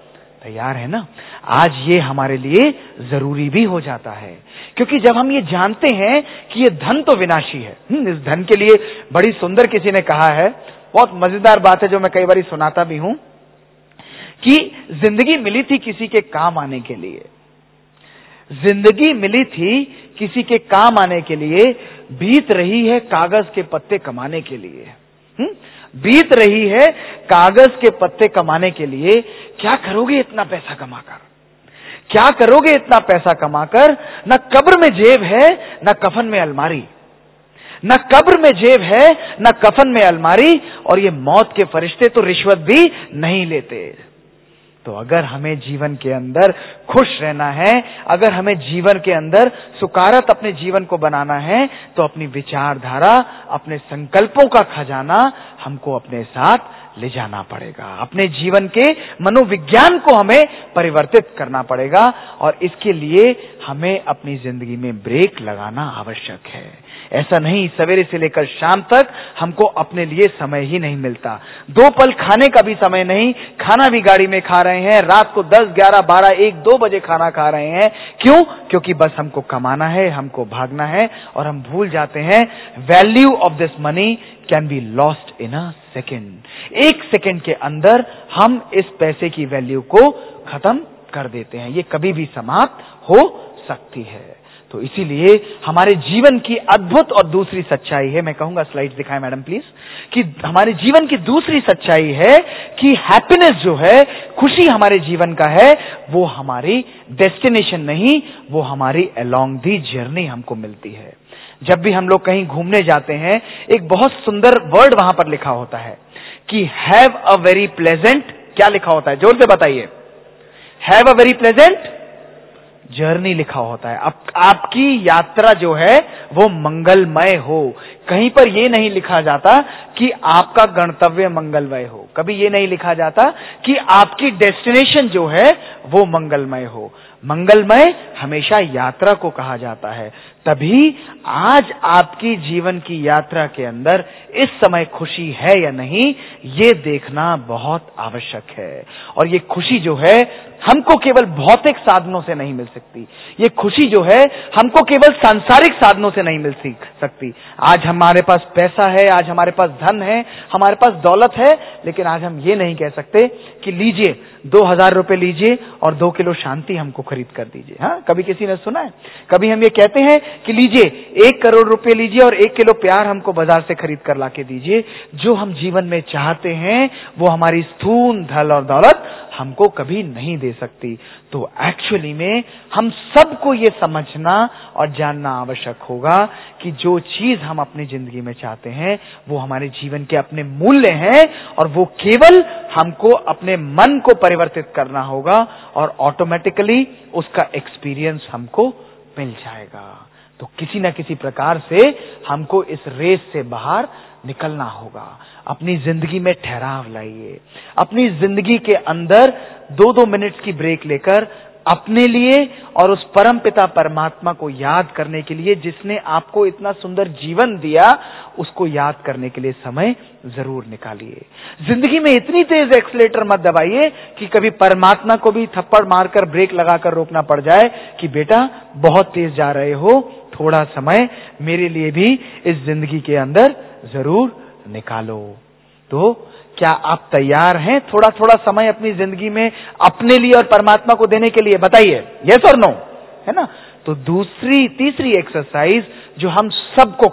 तैयार है ना? आज ये हमारे लिए जरूरी भी हो जाता है, क्योंकि जब हम ये जानते हैं कि ये धन तो विनाशी है। इस धन के लिए बड़ी सुंदर किसी ने कहा है, बहुत मजेदार बात है जो मैं कई बार सुनाता भी हूं, कि जिंदगी मिली थी किसी के काम आने के लिए, जिंदगी मिली थी किसी के काम आने के लिए, बीत रही है कागज के पत्ते कमाने के लिए। बीत रही है कागज के पत्ते कमाने के लिए। क्या करोगे इतना पैसा कमाकर? क्या करोगे इतना पैसा कमाकर? न कब्र में जेब है, न कफन में अलमारी, न कब्र में जेब है, न कफन में अलमारी, और ये मौत के फरिश्ते तो रिश्वत भी नहीं लेते। तो अगर हमें जीवन के अंदर खुश रहना है, अगर हमें जीवन के अंदर सुकारत अपने जीवन को बनाना है, तो अपनी विचारधारा, अपने संकल्पों का खजाना हमको अपने साथ ले जाना पड़ेगा। अपने जीवन के मनोविज्ञान को हमें परिवर्तित करना पड़ेगा, और इसके लिए हमें अपनी जिंदगी में ब्रेक लगाना आवश्यक है। ऐसा नहीं सवेरे से लेकर शाम तक हमको अपने लिए समय ही नहीं मिलता, 2 पल खाने का भी समय नहीं, खाना भी गाड़ी में खा रहे हैं, रात को 10, 11, 12, 1, 2 बजे खाना खा रहे हैं। क्यों? क्योंकि बस हमको कमाना है, हमको भागना है, और हम भूल जाते हैं value of this money can be lost in a second. 1 second के अंदर हम इस पैसे की वैल्यू को खत्म कर देते हैं, ये कभी भी समाप्त हो सकती है। तो इसीलिए हमारे जीवन की अद्भुत और दूसरी सच्चाई है, मैं कहूंगा स्लाइड्स दिखाएं मैडम प्लीज, कि हमारे जीवन की दूसरी सच्चाई है कि हैप्पीनेस जो है, खुशी हमारे जीवन का है, वो हमारी डेस्टिनेशन नहीं, वो हमारी अलोंग दी जर्नी हमको मिलती है। जब भी हम लोग कहीं घूमने जाते हैं, एक बहुत सुंदर वर्ड वहां पर लिखा होता है कि हैव अ वेरी प्लेजेंट, क्या लिखा होता है? जोर से बताइए। Have a very pleasant journey लिखा होता है। अब आपकी यात्रा जो है वो मंगलमय हो। कहीं पर ये नहीं लिखा जाता कि आपका गंतव्य मंगलमय हो, कभी ये नहीं लिखा जाता कि आपकी डेस्टिनेशन जो है वो मंगलमय हो। मंगलमय हमेशा यात्रा को कहा जाता है। तभी आज आपकी जीवन की यात्रा के अंदर इस समय खुशी है या नहीं, ये देखना बहुत आवश्यक है। और ये खुशी जो है हमको केवल भौतिक साधनों से नहीं मिल सकती, ये खुशी जो है हमको केवल सांसारिक साधनों से नहीं मिल सकती। आज हमारे पास पैसा है, आज हमारे पास धन है, हमारे पास दौलत है, लेकिन आज हम ये नहीं कह सकते कि लीजिए 2000 रुपए लीजिए और 2 किलो शांति हमको खरीद कर दीजिए। हाँ, कभी किसी ने सुना है? कभी हम ये कहते हैं कि लीजिए 1 करोड़ रुपए लीजिए और 1 किलो प्यार हमको बाजार से खरीद कर लाके दीजिए, जो हम जीवन में चाहते हैं वो हमारी स्थूल धन और दौलत हमको कभी नहीं दे सकती। तो एक्चुअली में हम सबको ये समझना और जानना आवश्यक होगा कि जो चीज हम अपनी जिंदगी में चाहते हैं वो हमारे जीवन के अपने मूल्य हैं, और वो केवल हमको अपने मन को परिवर्तित करना होगा और ऑटोमेटिकली उसका एक्सपीरियंस हमको मिल जाएगा। तो किसी न किसी प्रकार से हमको इस रेस से बाहर निकलना होगा। अपनी जिंदगी में ठहराव लाइए, अपनी जिंदगी के अंदर 2-2 मिनट की ब्रेक लेकर अपने लिए और उस परम पिता परमात्मा को याद करने के लिए, जिसने आपको इतना सुंदर जीवन दिया, उसको याद करने के लिए समय जरूर निकालिए। जिंदगी में इतनी तेज एक्सीलेटर मत दबाइए कि कभी परमात्मा को भी थप्पड़ मारकर ब्रेक लगाकर रोकना पड़ जाए कि बेटा बहुत तेज जा रहे हो, थोड़ा समय मेरे लिए भी इस जिंदगी के अंदर जरूर निकालो। तो क्या आप तैयार हैं थोड़ा थोड़ा समय अपनी जिंदगी में अपने लिए और परमात्मा को देने के लिए? बताइए, यस और नो, है ना? तो तीसरी एक्सरसाइज जो हम सबको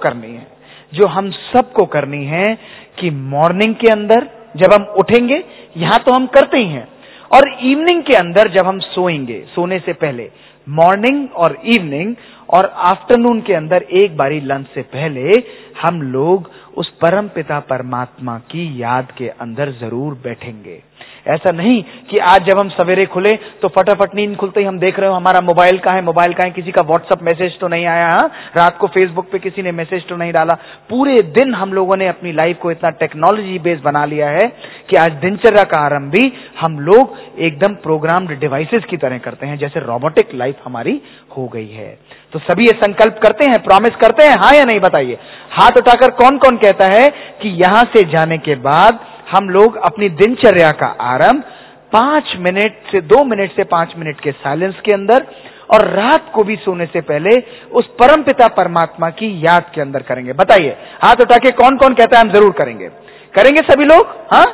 करनी है कि मॉर्निंग के अंदर जब हम उठेंगे, यहां तो हम करते ही हैं, और इवनिंग के अंदर जब हम सोएंगे, सोने से पहले, मॉर्निंग और इवनिंग और आफ्टरनून के अंदर एक बारी लंच से पहले हम लोग उस परम पिता परमात्मा की याद के अंदर जरूर बैठेंगे। ऐसा नहीं कि आज जब हम सवेरे खुले तो फटाफट नींद खुलते ही हम देख रहे हो हमारा मोबाइल कहाँ है, किसी का व्हाट्सएप मैसेज तो नहीं आया, रात को फेसबुक पे किसी ने मैसेज तो नहीं डाला। पूरे दिन हम लोगों ने अपनी लाइफ को इतना टेक्नोलॉजी बेस्ड बना लिया है कि आज दिनचर्या का आरंभ भी हम लोग एकदम प्रोग्राम्ड डिवाइसेस की तरह करते हैं, जैसे रोबोटिक लाइफ हमारी हो गई है। तो सभी ये संकल्प करते हैं, प्रॉमिस करते हैं, हाँ या नहीं? बताइए, हाथ उठाकर कौन कौन कहता है कि यहां से जाने के बाद हम लोग अपनी दिनचर्या का आरंभ 5 मिनट से 2 मिनट से 5 मिनट के साइलेंस के अंदर, और रात को भी सोने से पहले उस परमपिता परमात्मा की याद के अंदर करेंगे? बताइए, हाथ उठा के कौन कौन कहता है हम जरूर करेंगे? करेंगे सभी लोग? हाँ,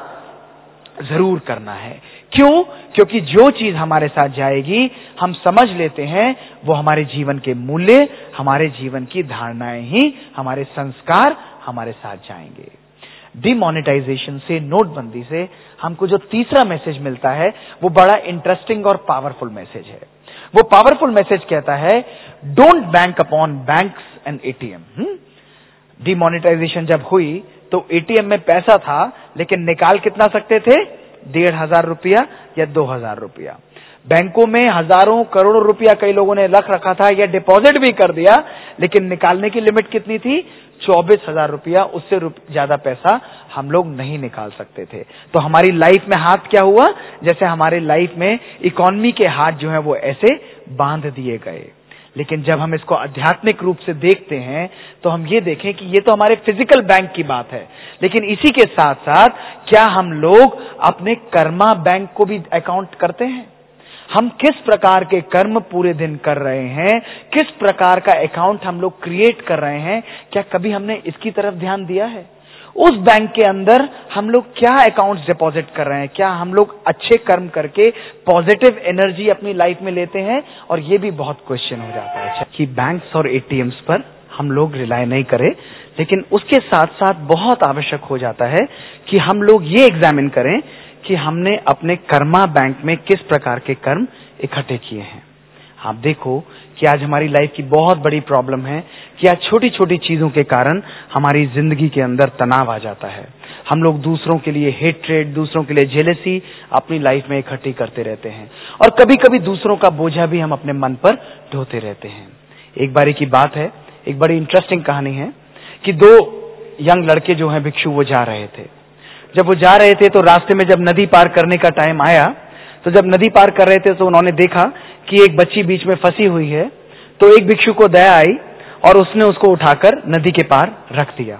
जरूर करना है। क्यों? क्योंकि जो चीज हमारे साथ जाएगी हम समझ लेते हैं वो हमारे जीवन के मूल्य, हमारे जीवन की धारणाएं ही, हमारे संस्कार हमारे साथ जाएंगे। डिमोनेटाइजेशन से, नोटबंदी से हमको जो तीसरा मैसेज मिलता है वो बड़ा इंटरेस्टिंग और पावरफुल मैसेज है। वो पावरफुल मैसेज कहता है, don't bank upon banks and ATM. Demonetisation जब हुई तो एटीएम में पैसा था, लेकिन निकाल कितना सकते थे? 1,500 रुपया या 2,000 रुपया। बैंकों में हजारों करोड़ों रुपया कई लोगों ने रख रखा था या डिपॉजिट भी कर दिया, लेकिन निकालने की लिमिट कितनी थी? 24,000 रुपया। उससे ज्यादा पैसा हम लोग नहीं निकाल सकते थे। तो हमारी लाइफ में हाथ क्या हुआ? जैसे हमारे लाइफ में इकोनॉमी के हाथ जो है वो ऐसे बांध दिए गए। लेकिन जब हम इसको आध्यात्मिक रूप से देखते हैं तो हम ये देखें कि ये तो हमारे फिजिकल बैंक की बात है, लेकिन इसी के साथ साथ क्या हम लोग अपने कर्मा बैंक को भी अकाउंट करते हैं? हम किस प्रकार के कर्म पूरे दिन कर रहे हैं, किस प्रकार का अकाउंट हम लोग क्रिएट कर रहे हैं, क्या कभी हमने इसकी तरफ ध्यान दिया है? उस बैंक के अंदर हम लोग क्या अकाउंट्स डिपॉजिट कर रहे हैं? क्या हम लोग अच्छे कर्म करके पॉजिटिव एनर्जी अपनी लाइफ में लेते हैं? और ये भी बहुत क्वेश्चन हो जाता है कि बैंक्स और एटीएम्स पर हम लोग रिलाय नहीं करें, लेकिन उसके साथ साथ बहुत आवश्यक हो जाता है कि हम लोग ये एग्जामिन करें कि हमने अपने कर्मा बैंक में किस प्रकार के कर्म इकट्ठे किए हैं। आप देखो कि आज हमारी लाइफ की बहुत बड़ी प्रॉब्लम है कि आज छोटी छोटी चीजों के कारण हमारी जिंदगी के अंदर तनाव आ जाता है। हम लोग दूसरों के लिए हेट्रेड, दूसरों के लिए जेलसी अपनी लाइफ में इकट्ठी करते रहते हैं, और कभी कभी दूसरों का बोझा भी हम अपने मन पर ढोते रहते हैं। एक बारी की बात है, एक बड़ी इंटरेस्टिंग कहानी है कि 2 यंग लड़के जो हैं भिक्षु, वो जा रहे थे। जब वो जा रहे थे तो रास्ते में जब नदी पार करने का टाइम आया, तो जब नदी पार कर रहे थे तो उन्होंने देखा कि एक बच्ची बीच में फंसी हुई है। तो एक भिक्षु को दया आई और उसने उसको उठाकर नदी के पार रख दिया।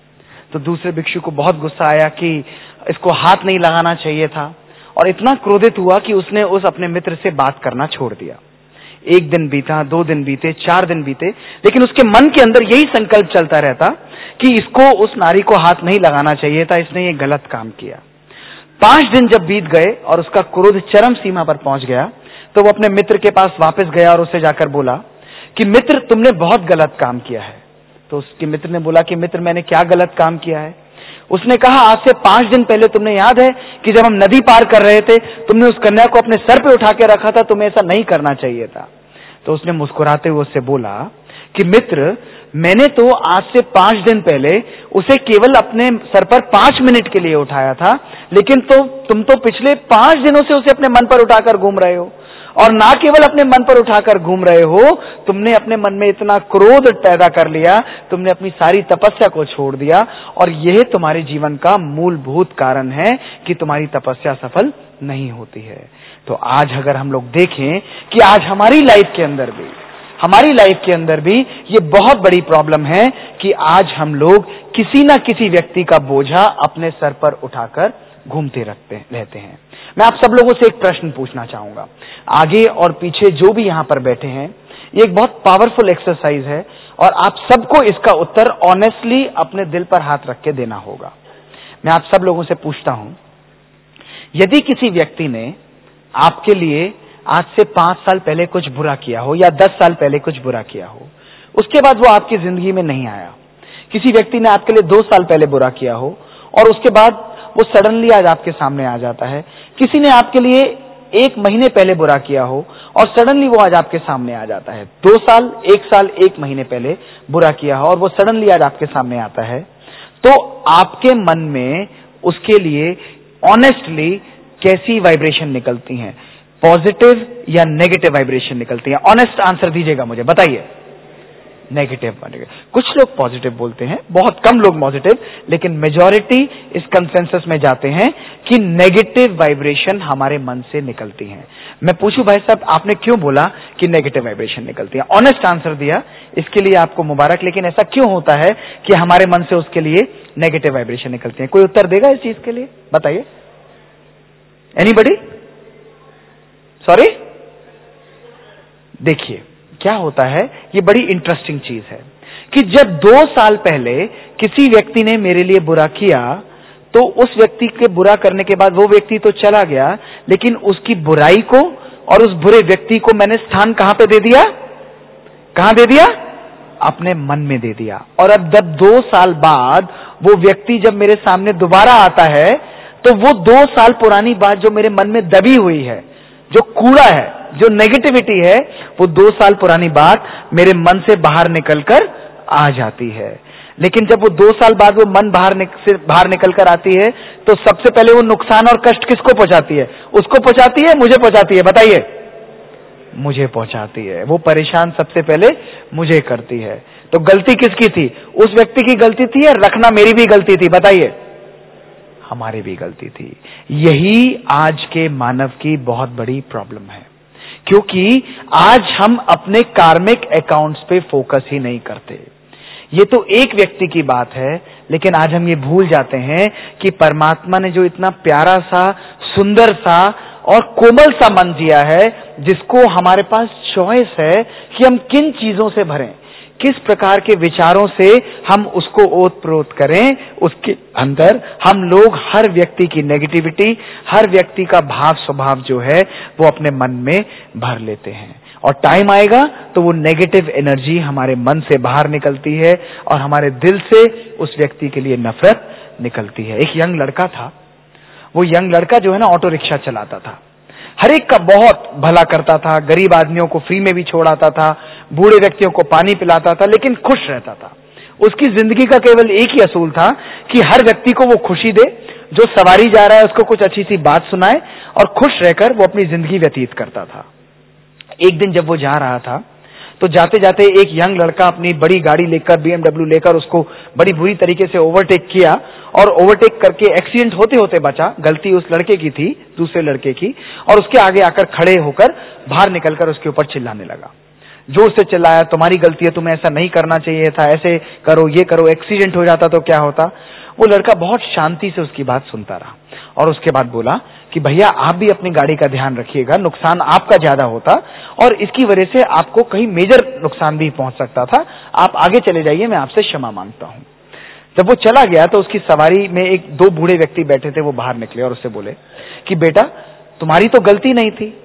तो दूसरे भिक्षु को बहुत गुस्सा आया कि इसको हाथ नहीं लगाना चाहिए था, और इतना क्रोधित हुआ कि उसने उस अपने मित्र से बात करना छोड़ दिया। 1 दिन बीता, 2 दिन बीते, 4 दिन बीते, लेकिन उसके मन के अंदर यही संकल्प चलता रहता कि इसको, उस नारी को हाथ नहीं लगाना चाहिए था, इसने ये गलत काम किया। 5 दिन जब बीत गए और उसका क्रोध चरम सीमा पर पहुंच गया, तो वो अपने मित्र के पास वापस गया और उससे जाकर बोला कि मित्र तुमने बहुत गलत काम किया है। तो उसके मित्र ने बोला कि मित्र मैंने क्या गलत काम किया है? उसने कहा आज से 5 दिन पहले तुमने याद है कि जब हम नदी पार कर रहे थे तुमने उस कन्या को अपने सर पे उठा के रखा था, तुम्हें ऐसा नहीं करना चाहिए था। तो उसने मुस्कुराते हुए उससे बोला कि मित्र मैंने तो आज से 5 दिन पहले उसे केवल अपने सर पर 5 मिनट के लिए उठाया था, लेकिन तुम तो पिछले 5 दिनों से उसे अपने मन पर उठाकर घूम रहे हो। और ना केवल अपने मन पर उठाकर घूम रहे हो, तुमने अपने मन में इतना क्रोध पैदा कर लिया, तुमने अपनी सारी तपस्या को छोड़ दिया, और यह तुम्हारे जीवन का मूलभूत कारण है कि तुम्हारी तपस्या सफल नहीं होती है। तो आज अगर हम लोग देखें कि आज हमारी लाइफ के अंदर भी ये बहुत बड़ी प्रॉब्लम है कि आज हम लोग किसी ना किसी व्यक्ति का बोझा अपने सर पर उठाकर घूमते रहते हैं। मैं आप सब लोगों से एक प्रश्न पूछना चाहूंगा, आगे और पीछे जो भी यहां पर बैठे हैं, ये एक बहुत पावरफुल एक्सरसाइज है और आप सबको इसका उत्तर ऑनेस्टली अपने दिल पर हाथ रख के देना होगा। मैं आप सब लोगों से पूछता हूं, यदि किसी व्यक्ति ने आपके लिए आज से 5 साल पहले कुछ बुरा किया हो या 10 साल पहले कुछ बुरा किया हो, उसके बाद वो आपकी जिंदगी में नहीं आया, किसी व्यक्ति ने आपके लिए 2 साल पहले बुरा किया हो और उसके बाद वो सडनली आज आपके सामने आ जाता है, किसी ने आपके लिए 1 महीने पहले बुरा किया हो और सडनली वो आज आपके सामने आ जाता है, 2 साल 1 साल 1 महीने पहले बुरा किया हो और वो सडनली आज आपके सामने आता है, तो आपके मन में उसके लिए ऑनेस्टली कैसी वाइब्रेशन निकलती हैं? पॉजिटिव या नेगेटिव वाइब्रेशन निकलती है? ऑनेस्ट आंसर दीजिएगा मुझे, बताइए। नेगेटिव। कुछ लोग पॉजिटिव बोलते हैं, बहुत कम लोग पॉजिटिव, लेकिन मेजॉरिटी इस कंसेंसस में जाते हैं कि नेगेटिव वाइब्रेशन हमारे मन से निकलती हैं। मैं पूछूं भाई साहब, आपने क्यों बोला कि नेगेटिव वाइब्रेशन निकलती है? ऑनेस्ट आंसर दिया, इसके लिए आपको मुबारक, लेकिन ऐसा क्यों होता है कि हमारे मन से उसके लिए नेगेटिव वाइब्रेशन निकलती है? कोई उत्तर देगा इस चीज के लिए? बताइए। एनीबडी? सॉरी? देखिए क्या होता है, ये बड़ी इंटरेस्टिंग चीज है कि जब 2 साल पहले किसी व्यक्ति ने मेरे लिए बुरा किया, तो उस व्यक्ति के बुरा करने के बाद वो व्यक्ति तो चला गया, लेकिन उसकी बुराई को और उस बुरे व्यक्ति को मैंने स्थान कहां पे दे दिया? कहां दे दिया? अपने मन में दे दिया। और अब जब 2 साल बाद वो व्यक्ति जब मेरे सामने दोबारा आता है, तो वो 2 साल पुरानी बात जो मेरे मन में दबी हुई है, जो कूड़ा है, जो नेगेटिविटी है, वो 2 साल पुरानी बात मेरे मन से बाहर निकलकर आ जाती है। लेकिन जब वो 2 साल बाद वो मन बाहर निकलकर आती है, तो सबसे पहले वो नुकसान और कष्ट किसको पहुंचाती है? उसको पहुंचाती है, मुझे पहुंचाती है? बताइए। मुझे पहुंचाती है। वो परेशान सबसे पहले मुझे करती है। तो गलती किसकी थी? उस व्यक्ति की गलती थी या रखना मेरी भी गलती थी? बताइए। हमारी भी गलती थी। यही आज के मानव की बहुत बड़ी प्रॉब्लम है, क्योंकि आज हम अपने कार्मिक अकाउंट्स पे फोकस ही नहीं करते। ये तो एक व्यक्ति की बात है, लेकिन आज हम ये भूल जाते हैं कि परमात्मा ने जो इतना प्यारा सा, सुंदर सा और कोमल सा मन दिया है, जिसको हमारे पास चॉइस है कि हम किन चीजों से भरें, किस प्रकार के विचारों से हम उसको ओतप्रोत करें, उसके अंदर हम लोग हर व्यक्ति की नेगेटिविटी, हर व्यक्ति का भाव स्वभाव जो है वो अपने मन में भर लेते हैं। और टाइम आएगा तो वो नेगेटिव एनर्जी हमारे मन से बाहर निकलती है और हमारे दिल से उस व्यक्ति के लिए नफरत निकलती है। एक यंग लड़का था, वो यंग लड़का जो है ना ऑटो रिक्शा चलाता था, हर एक का बहुत भला करता था, गरीब आदमियों को फ्री में भी छोड़ाता था, बूढ़े व्यक्तियों को पानी पिलाता था, लेकिन खुश रहता था। उसकी जिंदगी का केवल एक ही असूल था कि हर व्यक्ति को वो खुशी दे, जो सवारी जा रहा है उसको कुछ अच्छी सी बात सुनाए और खुश रहकर वो अपनी जिंदगी व्यतीत करता था। एक दिन जब वो जा रहा था, तो जाते जाते एक यंग लड़का अपनी बड़ी गाड़ी लेकर, BMW लेकर, उसको बड़ी बुरी तरीके से ओवरटेक किया और ओवरटेक करके एक्सीडेंट होते होते बचा। गलती उस लड़के की थी, दूसरे लड़के की, और उसके आगे आकर खड़े होकर बाहर निकलकर उसके ऊपर चिल्लाने लगा, जोर से चिल्लाया, तुम्हारी गलती है, तुम्हें ऐसा नहीं करना चाहिए था, ऐसे करो, ये करो, एक्सीडेंट हो जाता तो क्या होता। वो लड़का बहुत शांति से उसकी बात सुनता रहा और उसके बाद बोला कि भैया आप भी अपनी गाड़ी का ध्यान रखिएगा, नुकसान आपका ज्यादा होता और इसकी वजह से आपको कहीं मेजर नुकसान भी पहुंच सकता था, आप आगे चले जाइए, मैं आपसे क्षमा मांगता हूं। जब वो चला गया तो उसकी सवारी में 2 बूढ़े व्यक्ति बैठे थे, वो बाहर निकले और उससे बोले कि बेटा तुम्हारी तो गलती नहीं थी,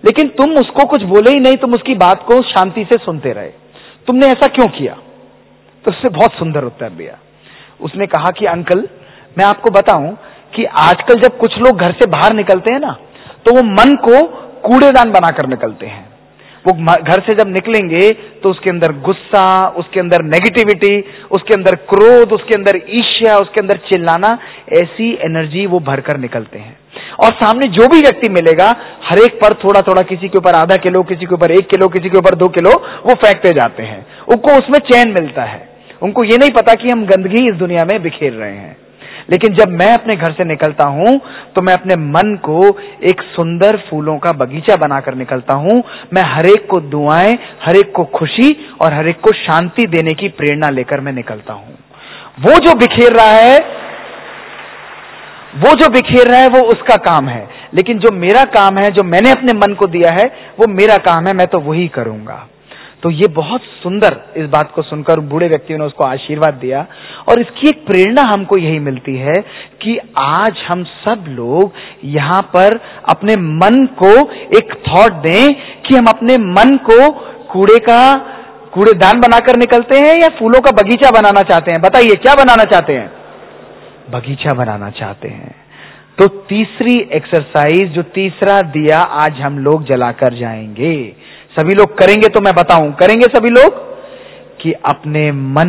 लेकिन तुम उसको कुछ बोले ही नहीं, तुम उसकी बात को शांति से सुनते रहे, तुमने ऐसा क्यों किया? तो उसने बहुत सुंदर उत्तर दिया। उसने कहा कि अंकल, मैं आपको बताऊं कि आजकल जब कुछ लोग घर से बाहर निकलते हैं ना, तो वो मन को कूड़ेदान बनाकर निकलते हैं। वो घर से जब निकलेंगे तो उसके अंदर गुस्सा, उसके अंदर नेगेटिविटी, उसके अंदर क्रोध, उसके अंदर ईर्ष्या, उसके अंदर चिल्लाना, ऐसी एनर्जी वो भरकर निकलते हैं। और सामने जो भी व्यक्ति मिलेगा, हर एक पर थोड़ा थोड़ा, किसी के ऊपर आधा किलो, किसी के ऊपर 1 किलो, किसी के ऊपर 2 किलो वो फेंकते जाते हैं। उनको उसमें चैन मिलता है। उनको ये नहीं पता कि हम गंदगी इस दुनिया में बिखेर रहे हैं। लेकिन जब मैं अपने घर से निकलता हूं तो मैं अपने मन को एक सुंदर फूलों का बगीचा बनाकर निकलता हूं। मैं हर एक को दुआएं, हर एक को खुशी और हर एक को शांति देने की प्रेरणा लेकर मैं निकलता हूं। वो जो बिखेर रहा है वो उसका काम है, लेकिन जो मेरा काम है, जो मैंने अपने मन को दिया है, वो मेरा काम है, मैं तो वही करूंगा। तो ये बहुत सुंदर, इस बात को सुनकर बूढ़े व्यक्तियों ने उसको आशीर्वाद दिया। और इसकी एक प्रेरणा हमको यही मिलती है कि आज हम सब लोग यहाँ पर अपने मन को एक थॉट दें कि हम अपने मन को कूड़ेदान बनाकर निकलते हैं या फूलों का बगीचा बनाना चाहते हैं? बताइए, क्या बनाना चाहते हैं? बगीचा बनाना चाहते हैं। तो तीसरी एक्सरसाइज, जो तीसरा दिया आज हम लोग जलाकर जाएंगे, सभी लोग करेंगे, तो मैं बताऊं, करेंगे सभी लोग कि अपने मन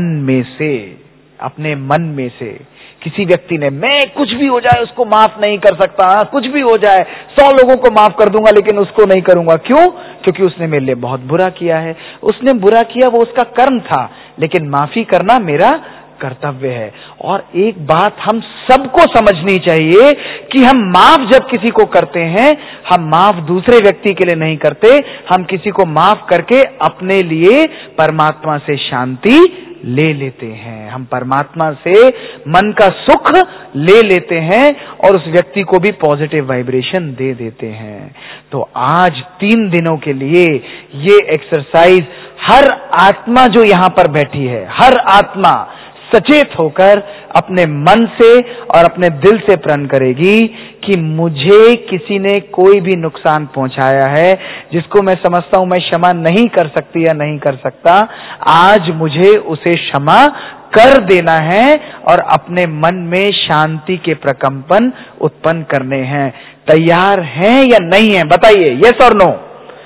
में से किसी व्यक्ति ने, मैं कुछ भी हो जाए उसको माफ नहीं कर सकता, कुछ भी हो जाए 100 लोगों को माफ कर दूंगा लेकिन उसको नहीं करूंगा। क्यों? क्योंकि उसने मेरे लिए बहुत बुरा किया है। उसने बुरा किया, वो उसका कर्म था, लेकिन माफी करना मेरा कर्तव्य है। और एक बात हम सबको समझनी चाहिए कि हम माफ जब किसी को करते हैं, हम माफ दूसरे व्यक्ति के लिए नहीं करते, हम किसी को माफ करके अपने लिए परमात्मा से शांति ले लेते हैं, हम परमात्मा से मन का सुख ले लेते हैं और उस व्यक्ति को भी पॉजिटिव वाइब्रेशन दे देते हैं। तो आज 3 दिनों के लिए ये एक्सरसाइज हर आत्मा जो यहां पर बैठी है, हर आत्मा सचेत होकर अपने मन से और अपने दिल से प्रण करेगी कि मुझे किसी ने कोई भी नुकसान पहुंचाया है जिसको मैं समझता हूं मैं क्षमा नहीं कर सकती या नहीं कर सकता, आज मुझे उसे क्षमा कर देना है और अपने मन में शांति के प्रकंपन उत्पन्न करने हैं। तैयार हैं या नहीं हैं? बताइए, यस और नो।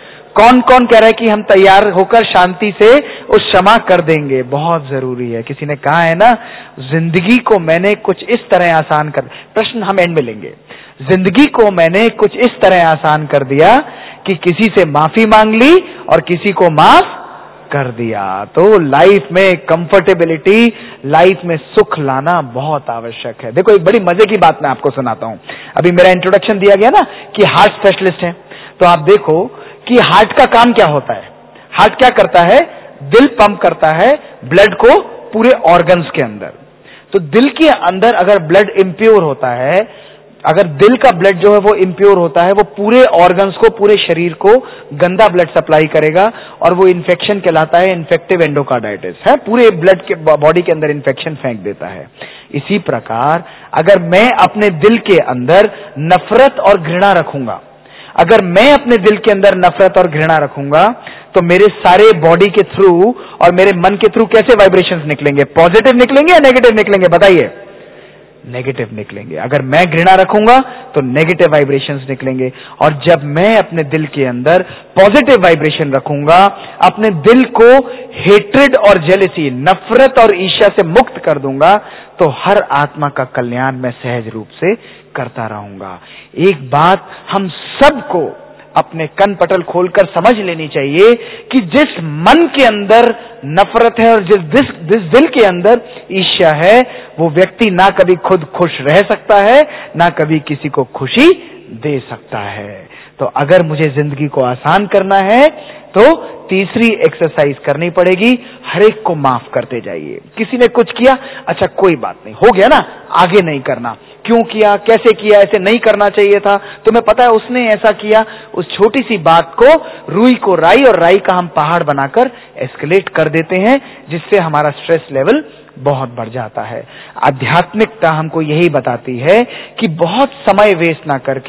कौन कौन कह रहा है कि हम तैयार होकर शांति से उस क्षमा कर देंगे? बहुत जरूरी है। किसी ने कहा है ना, जिंदगी को मैंने कुछ इस तरह आसान कर, प्रश्न हम एंड में लेंगे, जिंदगी को मैंने कुछ इस तरह आसान कर दिया कि किसी से माफी मांग ली और किसी को माफ कर दिया। तो लाइफ में कंफर्टेबिलिटी, लाइफ में सुख लाना बहुत आवश्यक है। देखो, एक बड़ी मजे की बात मैं आपको सुनाता हूं। अभी मेरा इंट्रोडक्शन दिया गया ना कि हार्ट स्पेशलिस्ट है, तो आप देखो कि हार्ट का काम क्या होता है। हार्ट क्या करता है? दिल पंप करता है ब्लड को पूरे ऑर्गन्स के अंदर। तो दिल के अंदर अगर ब्लड इम्प्योर होता है, अगर दिल का ब्लड जो है वो इम्प्योर होता है, वो पूरे ऑर्गन्स को, पूरे शरीर को गंदा ब्लड सप्लाई करेगा और वो इन्फेक्शन कहलाता है, इन्फेक्टिव एंडोकार्डाइटिस है, पूरे ब्लड के बॉडी के अंदर इन्फेक्शन फेंक देता है। इसी प्रकार अगर मैं अपने दिल के अंदर नफरत और घृणा रखूंगा, अगर मैं अपने दिल के अंदर नफरत और घृणा रखूंगा, तो मेरे सारे बॉडी के थ्रू और मेरे मन के थ्रू कैसे वाइब्रेशंस निकलेंगे? पॉजिटिव निकलेंगे या नेगेटिव निकलेंगे? बताइए। नेगेटिव निकलेंगे। अगर मैं घृणा रखूंगा तो नेगेटिव वाइब्रेशंस निकलेंगे, और जब मैं अपने दिल के अंदर पॉजिटिव वाइब्रेशन रखूंगा, अपने दिल को हेट्रेड और जेलसी, नफरत और ईर्ष्या से मुक्त कर दूंगा, तो हर आत्मा का कल्याण मैं सहज रूप से करता रहूंगा। एक बात हम सबको अपने कन पटल खोलकर समझ लेनी चाहिए कि जिस मन के अंदर नफरत है और जिस दिल के अंदर ईर्ष्या है, वो व्यक्ति ना कभी खुद खुश रह सकता है, ना कभी किसी को खुशी दे सकता है। तो अगर मुझे जिंदगी को आसान करना है तो तीसरी एक्सरसाइज करनी पड़ेगी, हर एक को माफ करते जाइए। किसी ने कुछ किया, अच्छा कोई बात नहीं, हो गया ना, आगे नहीं करना। क्यों किया, कैसे किया, ऐसे नहीं करना चाहिए था, तुम्हें पता है उसने ऐसा किया। उस छोटी सी बात को, रुई को राई और राई का हम पहाड़ बनाकर एस्केलेट कर देते हैं, जिससे हमारा स्ट्रेस लेवल बहुत बढ़ जाता है। आध्यात्मिकता हमको यही बताती है कि बहुत समय वेस्ट ना करके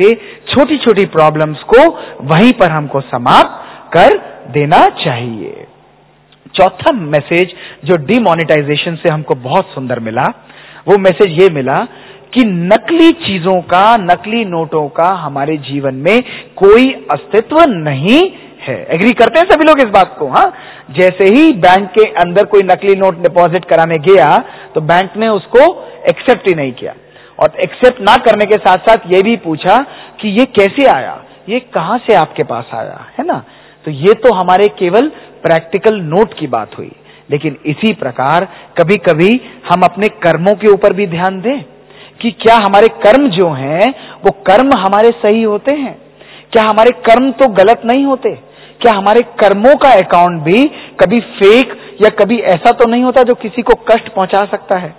छोटी छोटी प्रॉब्लम्स को वहीं पर हमको समाप्त कर देना चाहिए। चौथा मैसेज जो डिमोनेटाइजेशन से हमको बहुत सुंदर मिला, वो मैसेज ये मिला कि नकली चीजों का, नकली नोटों का हमारे जीवन में कोई अस्तित्व नहीं है। एग्री करते हैं सभी लोग इस बात को? हाँ, जैसे ही बैंक के अंदर कोई नकली नोट डिपॉजिट कराने गया तो बैंक ने उसको एक्सेप्ट ही नहीं किया, और एक्सेप्ट ना करने के साथ साथ ये भी पूछा कि ये कैसे आया, ये कहां से आपके पास आया, है ना। तो ये तो हमारे केवल प्रैक्टिकल नोट की बात हुई, लेकिन इसी प्रकार कभी कभी हम अपने कर्मों के ऊपर भी ध्यान दें कि क्या हमारे कर्म जो हैं वो कर्म हमारे सही होते हैं, क्या हमारे कर्म तो गलत नहीं होते, क्या हमारे कर्मों का अकाउंट भी कभी फेक या कभी ऐसा तो नहीं होता जो किसी को कष्ट पहुंचा सकता है।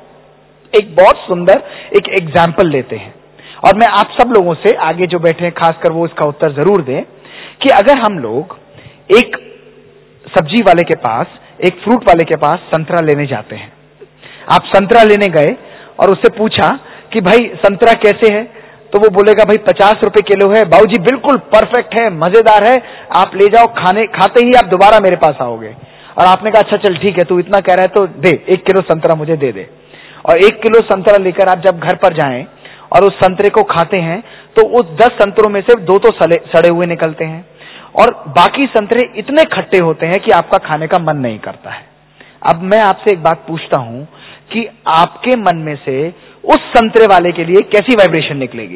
एक बहुत सुंदर एक एग्जाम्पल लेते हैं, और मैं आप सब लोगों से, आगे जो बैठे हैं खासकर वो इसका उत्तर जरूर दें, कि अगर हम लोग एक सब्जी वाले के पास, एक फ्रूट वाले के पास संतरा लेने जाते हैं, आप संतरा लेने गए और उससे पूछा कि भाई संतरा कैसे है, तो वो बोलेगा भाई 50 रुपए किलो है, बाबूजी बिल्कुल परफेक्ट है, मजेदार है, आप ले जाओ, खाते ही आप दोबारा मेरे पास आओगे। और आपने कहा अच्छा चल ठीक है, तू इतना कह रहा है तो दे, 1 किलो संतरा मुझे दे दे। और 1 किलो संतरा लेकर आप जब घर पर जाएं और उस संतरे को खाते हैं तो उस 10 संतरों में से 2 तो सड़े हुए निकलते हैं, और बाकी संतरे इतने खट्टे होते हैं कि आपका खाने का मन नहीं करता है। अब मैं आपसे एक बात पूछता हूं कि आपके मन में से उस संतरे वाले के लिए कैसी वाइब्रेशन निकलेगी?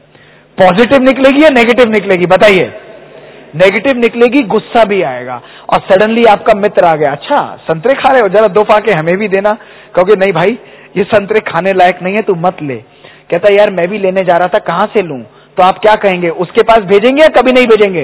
पॉजिटिव निकलेगी या नेगेटिव निकलेगी? बताइए। नेगेटिव निकलेगी, गुस्सा भी आएगा। और सडनली आपका मित्र आ गया, अच्छा संतरे खा रहे हो, जरा 2 फाके हमें भी देना। कहोगे नहीं भाई ये संतरे खाने लायक नहीं है, तू मत ले। कहता यार मैं भी लेने जा रहा था, कहां से लूं? तो आप क्या कहेंगे, उसके पास भेजेंगे या कभी नहीं भेजेंगे?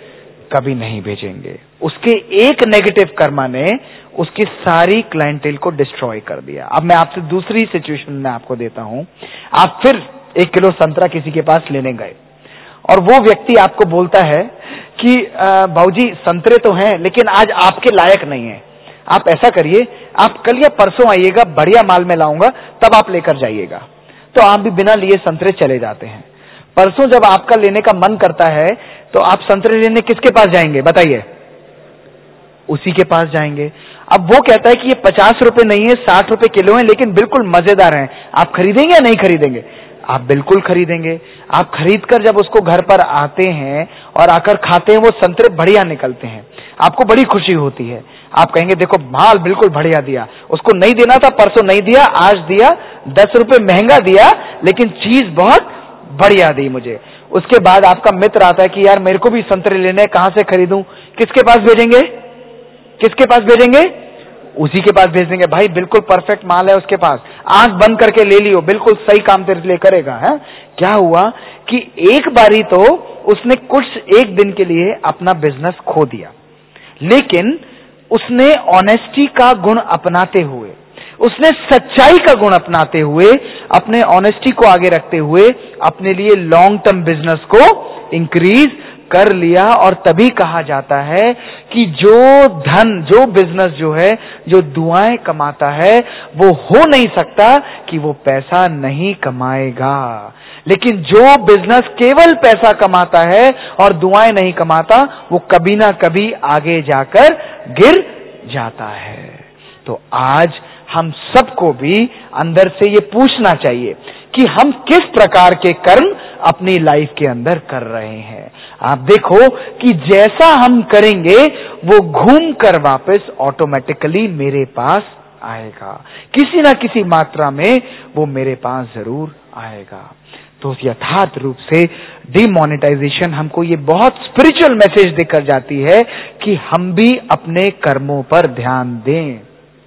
कभी नहीं भेजेंगे। उसके एक नेगेटिव कर्मा ने उसकी सारी क्लाइंटेल को डिस्ट्रॉय कर दिया। अब मैं आपसे दूसरी सिचुएशन में आपको देता हूं, आप फिर 1 किलो संतरा किसी के पास लेने गए और वो व्यक्ति आपको बोलता है कि भाऊजी संतरे तो हैं लेकिन आज आपके लायक नहीं है, आप ऐसा करिए आप कल या परसों आइएगा, बढ़िया माल में लाऊंगा, तब आप लेकर जाइएगा। तो आप भी बिना लिए संतरे चले जाते हैं। परसों जब आपका लेने का मन करता है तो आप संतरे लेने किसके पास जाएंगे? बताइए। उसी के पास जाएंगे। अब वो कहता है कि ये 50 रुपए नहीं है, 60 रुपए किलो है, लेकिन बिल्कुल मजेदार हैं, आप खरीदेंगे या नहीं खरीदेंगे? आप बिल्कुल खरीदेंगे। आप खरीदकर जब उसको घर पर आते हैं और आकर खाते हैं, वो संतरे बढ़िया निकलते हैं, आपको बड़ी खुशी होती है। आप कहेंगे देखो माल बिल्कुल बढ़िया दिया, उसको नहीं देना था, परसों नहीं दिया, आज दिया, 10 रुपए महंगा दिया, लेकिन चीज बहुत बढ़िया दी मुझे। उसके बाद आपका मित्र आता है कि यार मेरे को भी संतरे लेने, कहां से खरीदूं? किसके पास भेजेंगे? किसके पास भेजेंगे? उसी के पास भेज देंगे, भाई बिल्कुल परफेक्ट माल है उसके पास, आंख बंद करके ले लियो, बिल्कुल सही काम तेरे लिए करेगा। है क्या हुआ कि एक बारी तो उसने कुछ एक दिन के लिए अपना बिजनेस खो दिया, लेकिन उसने ऑनेस्टी का गुण अपनाते हुए, उसने सच्चाई का गुण अपनाते हुए, अपने ऑनेस्टी को आगे रखते हुए अपने लिए लॉन्ग टर्म बिजनेस को इंक्रीज कर लिया। और तभी कहा जाता है कि जो धन, जो बिजनेस जो है, जो दुआएं कमाता है, वो हो नहीं सकता कि वो पैसा नहीं कमाएगा, लेकिन जो बिजनेस केवल पैसा कमाता है और दुआएं नहीं कमाता, वो कभी ना कभी आगे जाकर गिर जाता है। तो आज हम सबको भी अंदर से ये पूछना चाहिए कि हम किस प्रकार के कर्म अपनी लाइफ के अंदर कर रहे हैं। आप देखो कि जैसा हम करेंगे वो घूम कर वापस ऑटोमेटिकली मेरे पास आएगा, किसी ना किसी मात्रा में वो मेरे पास जरूर आएगा। तो यथार्थ रूप से डिमोनेटाइजेशन हमको ये बहुत स्पिरिचुअल मैसेज देकर जाती है कि हम भी अपने कर्मों पर ध्यान दें।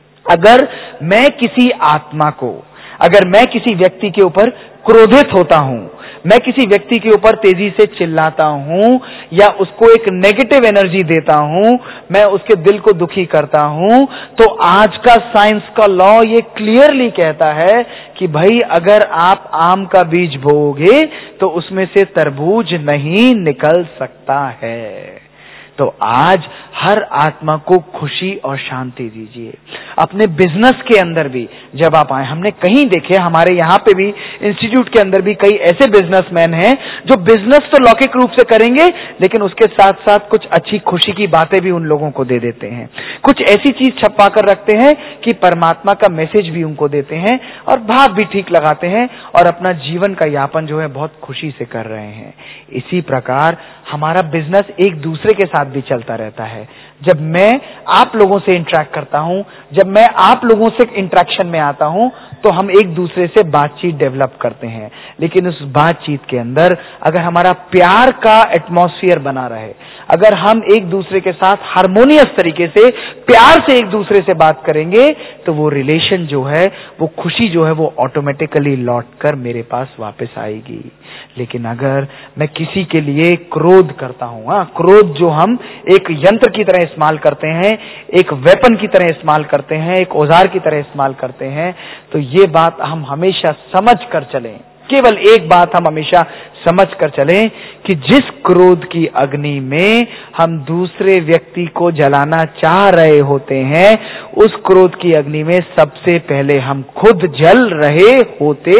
अगर मैं किसी आत्मा को, अगर मैं किसी व्यक्ति के ऊपर क्रोधित होता हूं, मैं किसी व्यक्ति के ऊपर तेजी से चिल्लाता हूं या उसको एक नेगेटिव एनर्जी देता हूं, मैं उसके दिल को दुखी करता हूं, तो आज का साइंस का लॉ ये क्लियरली कहता है कि भाई अगर आप आम का बीज बोओगे तो उसमें से तरबूज नहीं निकल सकता है। तो आज हर आत्मा को खुशी और शांति दीजिए। अपने बिजनेस के अंदर भी जब आप आए, हमने कहीं देखे, हमारे यहाँ पे भी इंस्टीट्यूट के अंदर भी कई ऐसे बिजनेसमैन हैं जो बिजनेस तो लौकिक रूप से करेंगे, लेकिन उसके साथ साथ कुछ अच्छी खुशी की बातें भी उन लोगों को दे देते हैं, कुछ ऐसी चीज छपा कर रखते हैं कि परमात्मा का मैसेज भी उनको देते हैं और भाव भी ठीक लगाते हैं और अपना जीवन का यापन जो है बहुत खुशी से कर रहे हैं। इसी प्रकार हमारा बिजनेस एक दूसरे के साथ भी चलता रहता है। जब मैं आप लोगों से इंटरेक्ट करता हूं, जब मैं आप लोगों से इंटरेक्शन में आता हूं, तो हम एक दूसरे से बातचीत डेवलप करते हैं। लेकिन उस बातचीत के अंदर अगर हमारा प्यार का एटमॉस्फेयर बना रहे, अगर हम एक दूसरे के साथ हार्मोनियस तरीके से प्यार से एक दूसरे से बात करेंगे, तो वो रिलेशन जो है, वो खुशी जो है, वो ऑटोमेटिकली लौट कर मेरे पास वापस आएगी। लेकिन अगर मैं किसी के लिए क्रोध करता हूं, क्रोध जो हम एक यंत्र की तरह इस्तेमाल करते हैं, एक वेपन की तरह इस्तेमाल करते हैं, एक औजार की तरह इस्तेमाल करते हैं, तो ये बात हम हमेशा समझ कर चलें, केवल एक बात हम हमेशा समझ कर चलें कि जिस क्रोध की अग्नि में हम दूसरे व्यक्ति को जलाना चाह रहे होते हैं, उस क्रोध की अग्नि में सबसे पहले हम खुद जल रहे होते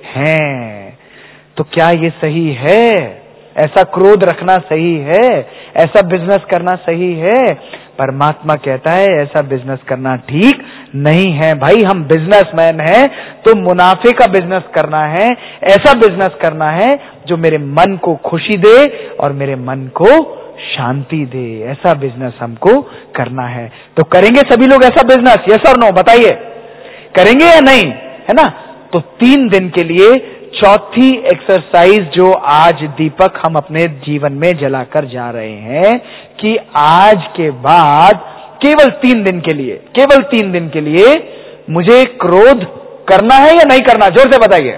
हैं। तो क्या ये सही है? ऐसा क्रोध रखना सही है? ऐसा बिजनेस करना सही है? परमात्मा कहता है ऐसा बिजनेस करना ठीक नहीं है। भाई हम बिजनेसमैन हैं तो मुनाफे का बिजनेस करना है, ऐसा बिजनेस करना है जो मेरे मन को खुशी दे और मेरे मन को शांति दे। ऐसा बिजनेस हमको करना है। तो करेंगे सभी लोग ऐसा बिजनेस? यस और नो बताइए, करेंगे या नहीं? है ना? तो 3 दिन के लिए चौथी एक्सरसाइज जो आज दीपक हम अपने जीवन में जलाकर जा रहे हैं कि आज के बाद केवल 3 दिन के लिए, केवल 3 दिन के लिए मुझे क्रोध करना है या नहीं करना? जोर से बताइए,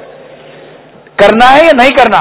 करना है या नहीं करना?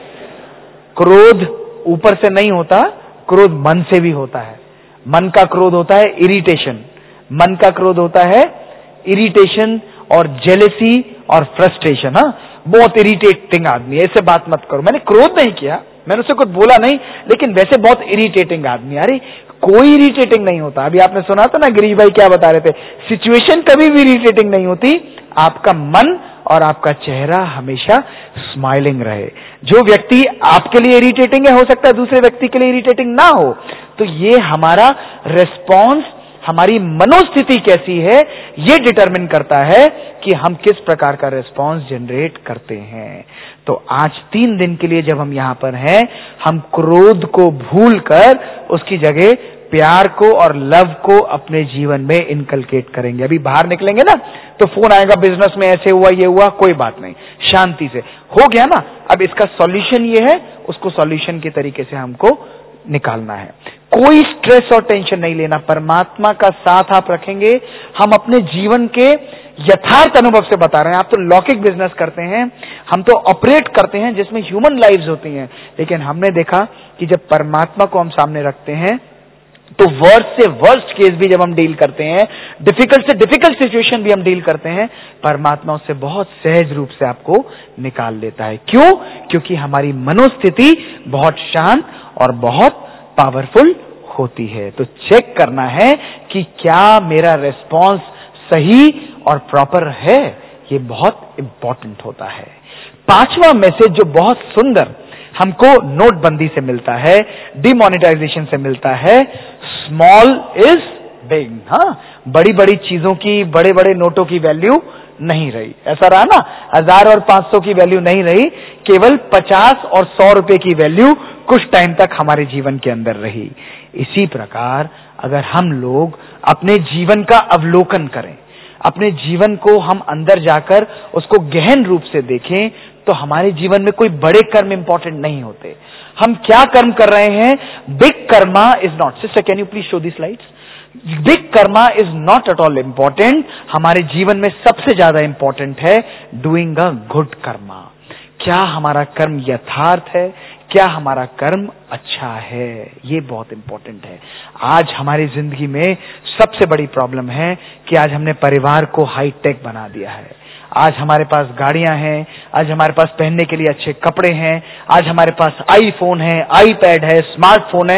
क्रोध ऊपर से नहीं होता, क्रोध मन से भी होता है। मन का क्रोध होता है इरिटेशन, मन का क्रोध होता है इरिटेशन और जेलेसी और फ्रस्ट्रेशन। बहुत इरिटेटिंग आदमी है, ऐसे बात मत करो। मैंने क्रोध नहीं किया, मैंने उससे कुछ बोला नहीं, लेकिन वैसे बहुत इरिटेटिंग आदमी। अरे कोई इरिटेटिंग नहीं होता। अभी आपने सुना था ना गिरीश भाई क्या बता रहे थे, सिचुएशन कभी भी इरिटेटिंग नहीं होती, आपका मन और आपका चेहरा हमेशा स्माइलिंग रहे। जो व्यक्ति आपके लिए इरिटेटिंग है, हो सकता है दूसरे व्यक्ति के लिए इरिटेटिंग ना हो। तो ये हमारा रेस्पॉन्स, हमारी मनोस्थिति कैसी है, ये डिटरमिन करता है कि हम किस प्रकार का रेस्पॉन्स जनरेट करते हैं। तो आज 3 दिन के लिए जब हम यहां पर हैं, हम क्रोध को भूलकर उसकी जगह प्यार को और लव को अपने जीवन में इनकलकेट करेंगे। अभी बाहर निकलेंगे ना तो फोन आएगा, बिजनेस में ऐसे हुआ, ये हुआ, कोई बात नहीं, शांति से हो गया ना। अब इसका सॉल्यूशन ये है, उसको सॉल्यूशन के तरीके से हमको निकालना है। कोई स्ट्रेस और टेंशन नहीं लेना, परमात्मा का साथ आप रखेंगे। हम अपने जीवन के यथार्थ अनुभव से बता रहे हैं। आप तो लौकिक बिजनेस करते हैं, हम तो ऑपरेट करते हैं जिसमें ह्यूमन लाइव्स होती हैं, लेकिन हमने देखा कि जब परमात्मा को हम सामने रखते हैं तो वर्स्ट से वर्स्ट केस भी जब हम डील करते हैं, डिफिकल्ट से डिफिकल्ट सिचुएशन भी हम डील करते हैं, परमात्मा उससे बहुत सहज रूप से आपको निकाल लेता है। क्यों? क्योंकि हमारी मनोस्थिति बहुत शांत और बहुत पावरफुल होती है। तो चेक करना है कि क्या मेरा रिस्पॉन्स सही और प्रॉपर है, ये बहुत इंपॉर्टेंट होता है। 5वां मैसेज जो बहुत सुंदर हमको नोटबंदी से मिलता है, डिमोनेटाइजेशन से मिलता है, स्मॉल इज बिग। बड़ी बड़ी चीजों की, बड़े बड़े नोटों की वैल्यू नहीं रही। ऐसा रहा ना, 1000 और 500 की वैल्यू नहीं रही, केवल 50 और 100 रुपए की वैल्यू कुछ टाइम तक हमारे जीवन के अंदर रही। इसी प्रकार अगर हम लोग अपने जीवन का अवलोकन करें, अपने जीवन को हम अंदर जाकर उसको गहन रूप से देखें, तो हमारे जीवन में कोई बड़े कर्म इंपॉर्टेंट नहीं होते। हम क्या कर्म कर रहे हैं, big karma is not, sister can you please show the slides, big karma is not at all important. हमारे जीवन में सबसे ज्यादा इंपॉर्टेंट है डूइंग अ गुड कर्मा। क्या हमारा कर्म यथार्थ है, क्या हमारा कर्म अच्छा है, ये बहुत इंपॉर्टेंट है। आज हमारी जिंदगी में सबसे बड़ी प्रॉब्लम है कि आज हमने परिवार को हाईटेक बना दिया है। आज हमारे पास गाड़ियां हैं, आज हमारे पास पहनने के लिए अच्छे कपड़े हैं, आज हमारे पास आईफोन है, आईपैड है, स्मार्टफोन है,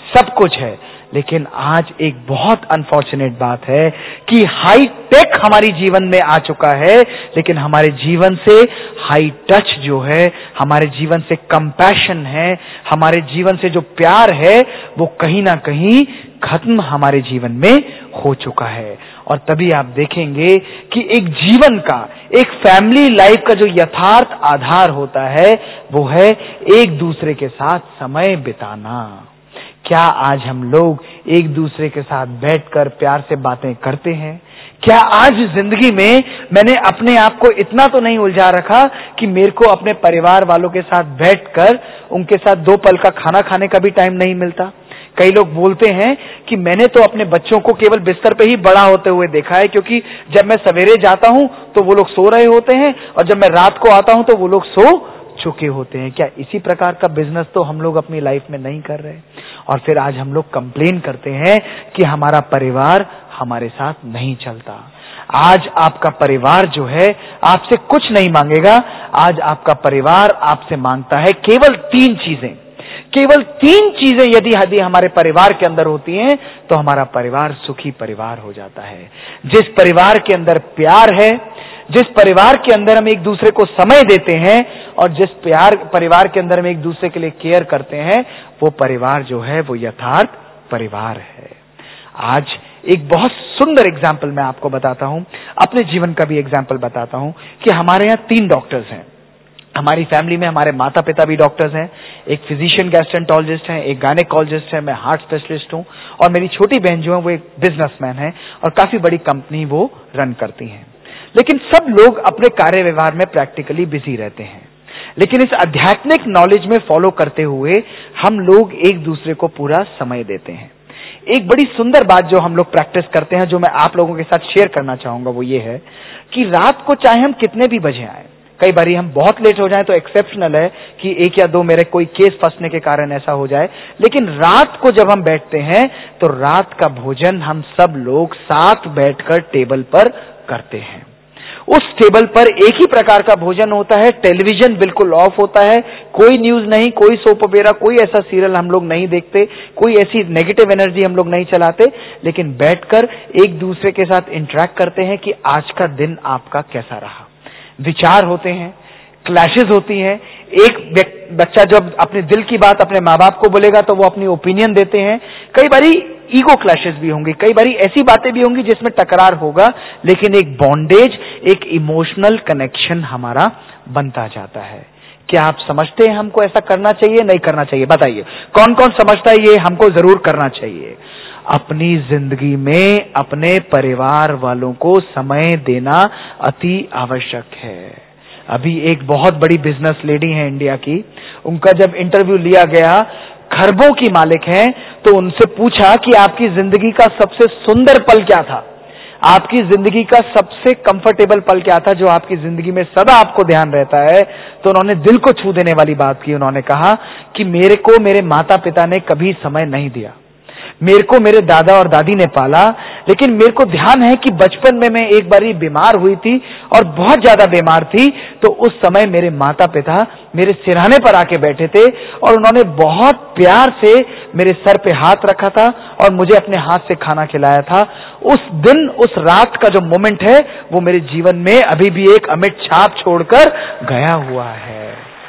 सब कुछ है। लेकिन आज एक बहुत अनफॉर्चुनेट बात है कि हाई टेक हमारी जीवन में आ चुका है, लेकिन हमारे जीवन से हाई टच जो है, हमारे जीवन से कंपैशन है, हमारे जीवन से जो प्यार है, वो कहीं ना कहीं खत्म हमारे जीवन में हो चुका है। और तभी आप देखेंगे कि एक जीवन का, एक फैमिली लाइफ का जो यथार्थ आधार होता है, वो है एक दूसरे के साथ समय बिताना। क्या आज हम लोग एक दूसरे के साथ बैठकर प्यार से बातें करते हैं? क्या आज जिंदगी में मैंने अपने आप को इतना तो नहीं उलझा रखा कि मेरे को अपने परिवार वालों के साथ बैठकर उनके साथ 2 पल का खाना खाने का भी टाइम नहीं मिलता? कई लोग बोलते हैं कि मैंने तो अपने बच्चों को केवल बिस्तर पे ही बड़ा होते हुए देखा है, क्योंकि जब मैं सवेरे जाता हूं तो वो लोग सो रहे होते हैं और जब मैं रात को आता हूं तो वो लोग सो चुके होते हैं। क्या इसी प्रकार का बिजनेस तो हम लोग अपनी लाइफ में नहीं कर रहे? और फिर आज हम लोग कंप्लेन करते हैं कि हमारा परिवार हमारे साथ नहीं चलता। आज आपका परिवार जो है आपसे कुछ नहीं मांगेगा। आज आपका परिवार आपसे मांगता है केवल 3 चीजें। केवल 3 चीजें यदि हमारे परिवार के अंदर होती हैं तो हमारा परिवार सुखी परिवार हो जाता है। जिस परिवार के अंदर प्यार है, जिस परिवार के अंदर हम एक दूसरे को समय देते हैं और जिस परिवार के अंदर हम एक दूसरे के लिए केयर करते हैं, वो परिवार जो है वो यथार्थ परिवार है। आज एक बहुत सुंदर एग्जाम्पल मैं आपको बताता हूं, अपने जीवन का भी एग्जाम्पल बताता हूं कि हमारे यहाँ 3 डॉक्टर्स हैं। हमारी फैमिली में हमारे माता पिता भी डॉक्टर्स हैं, एक फिजिशियन गैस्ट्रोएंटरोलॉजिस्ट हैं, एक गायनेकोलॉजिस्ट है, मैं हार्ट स्पेशलिस्ट हूं, और मेरी छोटी बहन जो है वो एक बिजनेसमैन है और काफी बड़ी कंपनी वो रन करती हैं। लेकिन सब लोग अपने कार्य व्यवहार में प्रैक्टिकली बिजी रहते हैं। लेकिन इस आध्यात्मिक नॉलेज में फॉलो करते हुए हम लोग एक दूसरे को पूरा समय देते हैं। एक बड़ी सुंदर बात जो हम लोग प्रैक्टिस करते हैं, जो मैं आप लोगों के साथ शेयर करना चाहूंगा, वो ये है कि रात को चाहे हम कितने भी बजे आए, कई बार हम बहुत लेट हो जाएं तो एक्सेप्शनल है कि 1 या 2 मेरे कोई केस फंसने के कारण ऐसा हो जाए, लेकिन रात को जब हम बैठते हैं तो रात का भोजन हम सब लोग साथ बैठकर टेबल पर करते हैं। उस टेबल पर एक ही प्रकार का भोजन होता है, टेलीविजन बिल्कुल ऑफ होता है, कोई न्यूज नहीं, कोई सोप ओपेरा, कोई ऐसा सीरियल हम लोग नहीं देखते, कोई ऐसी नेगेटिव एनर्जी हम लोग नहीं चलाते, लेकिन बैठकर एक दूसरे के साथ इंटरेक्ट करते हैं कि आज का दिन आपका कैसा रहा। विचार होते हैं, क्लैशेस होती हैं। एक बच्चा जब अपने दिल की बात अपने माँ बाप को बोलेगा तो वो अपनी ओपिनियन देते हैं। कई बारी ईगो क्लैशेस भी होंगी, कई बारी ऐसी बातें भी होंगी जिसमें टकरार होगा, लेकिन एक बॉन्डेज, एक इमोशनल कनेक्शन हमारा बनता जाता है। क्या आप समझते हैं हमको ऐसा करना चाहिए, नहीं करना चाहिए? बताइए, कौन कौन समझता है ये हमको जरूर करना चाहिए? अपनी जिंदगी में अपने परिवार वालों को समय देना अति आवश्यक है। अभी एक बहुत बड़ी बिजनेस लेडी है इंडिया की, उनका जब इंटरव्यू लिया गया, खरबों की मालिक हैं, तो उनसे पूछा कि आपकी जिंदगी का सबसे सुंदर पल क्या था, आपकी जिंदगी का सबसे कंफर्टेबल पल क्या था, जो आपकी जिंदगी में सदा आपको ध्यान रहता है? तो उन्होंने दिल को छू देने वाली बात की। उन्होंने कहा कि मेरे को मेरे माता पिता ने कभी समय नहीं दिया, मेरे को मेरे दादा और दादी ने पाला, लेकिन मेरे को ध्यान है कि बचपन में मैं एक बारी बीमार हुई थी और बहुत ज्यादा बीमार थी, तो उस समय मेरे माता पिता मेरे सिरहाने पर आके बैठे थे और उन्होंने बहुत प्यार से मेरे सर पे हाथ रखा था और मुझे अपने हाथ से खाना खिलाया था। उस दिन, उस रात का जो मोमेंट है, वो मेरे जीवन में अभी भी एक अमिट छाप छोड़कर गया हुआ है।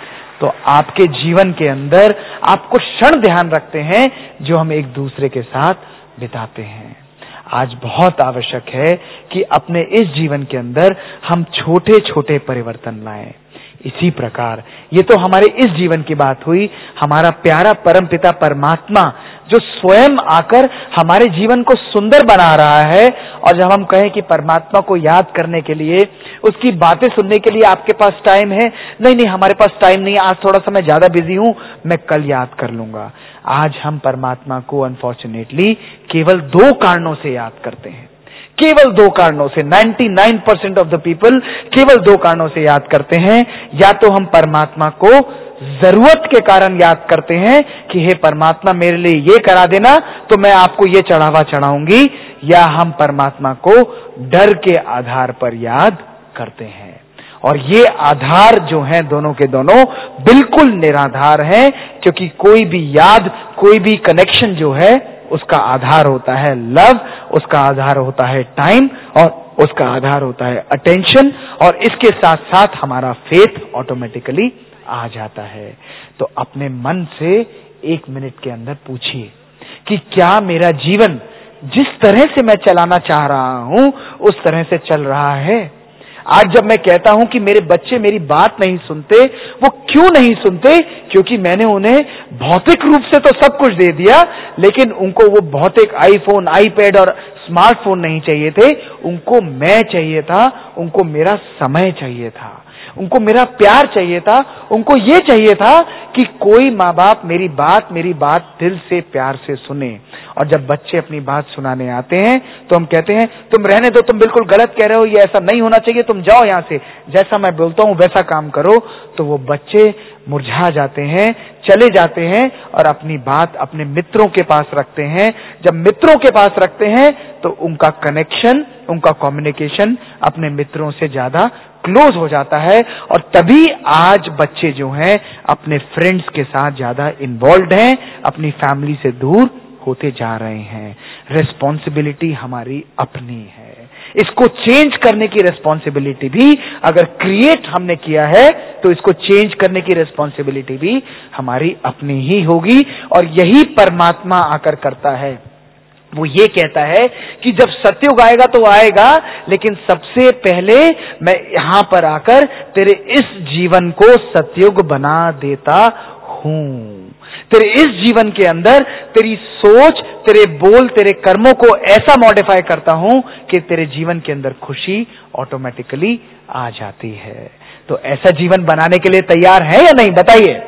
तो आपके जीवन के अंदर आप कुछ क्षण ध्यान रखते हैं जो हम एक दूसरे के साथ बिताते हैं। आज बहुत आवश्यक है कि अपने इस जीवन के अंदर हम छोटे छोटे परिवर्तन लाएं। इसी प्रकार ये तो हमारे इस जीवन की बात हुई, हमारा प्यारा परमपिता परमात्मा जो स्वयं आकर हमारे जीवन को सुंदर बना रहा है। और जब हम कहें कि परमात्मा को याद करने के लिए, उसकी बातें सुनने के लिए आपके पास टाइम है, नहीं हमारे पास टाइम नहीं, आज थोड़ा सा मैं ज्यादा बिजी हूं, मैं कल याद कर लूंगा। आज हम परमात्मा को अनफॉर्चुनेटली केवल 2 कारणों से याद करते हैं, केवल 2 कारणों से। 99% ऑफ द पीपल केवल 2 कारणों से याद करते हैं। या तो हम परमात्मा को जरूरत के कारण याद करते हैं कि हे परमात्मा मेरे लिए ये करा देना तो मैं आपको ये चढ़ावा चढ़ाऊंगी, या हम परमात्मा को डर के आधार पर याद करते हैं। और ये आधार जो हैं दोनों के दोनों बिल्कुल निराधार हैं, क्योंकि कोई भी याद, कोई भी कनेक्शन जो है उसका आधार होता है लव, उसका आधार होता है टाइम, और उसका आधार होता है अटेंशन, और इसके साथ साथ हमारा फेथ ऑटोमेटिकली आ जाता है। तो अपने मन से 1 मिनट के अंदर पूछिए कि क्या मेरा जीवन जिस तरह से मैं चलाना चाह रहा हूं उस तरह से चल रहा है? आज जब मैं कहता हूं कि मेरे बच्चे मेरी बात नहीं सुनते, वो क्यों नहीं सुनते? क्योंकि मैंने उन्हें भौतिक रूप से तो सब कुछ दे दिया, लेकिन उनको वो भौतिक आईफोन, आईपैड और स्मार्टफोन नहीं चाहिए थे। उनको मैं चाहिए था, उनको मेरा समय चाहिए था, उनको मेरा प्यार चाहिए था, उनको ये चाहिए था कि कोई माँ बाप मेरी बात दिल से प्यार से सुने। और जब बच्चे अपनी बात सुनाने आते हैं तो हम कहते हैं तुम रहने दो, तुम बिल्कुल गलत कह रहे हो, ये ऐसा नहीं होना चाहिए, तुम जाओ यहां से, जैसा मैं बोलता हूं वैसा काम करो। तो वो बच्चे मुरझा जाते हैं, चले जाते हैं और अपनी बात अपने मित्रों के पास रखते हैं। जब मित्रों के पास रखते हैं तो उनका कनेक्शन, उनका कम्युनिकेशन अपने मित्रों से ज्यादा क्लोज हो जाता है, और तभी आज बच्चे जो हैं अपने फ्रेंड्स के साथ ज्यादा इन्वॉल्व हैं, अपनी फैमिली से दूर होते जा रहे हैं। रिस्पॉन्सिबिलिटी हमारी अपनी है, इसको चेंज करने की रिस्पॉन्सिबिलिटी भी अगर क्रिएट हमने किया है तो इसको चेंज करने की रिस्पॉन्सिबिलिटी भी हमारी अपनी ही होगी। और यही परमात्मा आकर करता है। वो ये कहता है कि जब सतयुग आएगा तो आएगा, लेकिन सबसे पहले मैं यहां पर आकर तेरे इस जीवन को सतयुग बना देता हूं। तेरे इस जीवन के अंदर तेरी सोच, तेरे बोल, तेरे कर्मों को ऐसा मॉडिफाई करता हूं कि तेरे जीवन के अंदर खुशी ऑटोमेटिकली आ जाती है। तो ऐसा जीवन बनाने के लिए तैयार है या नहीं, बताइए?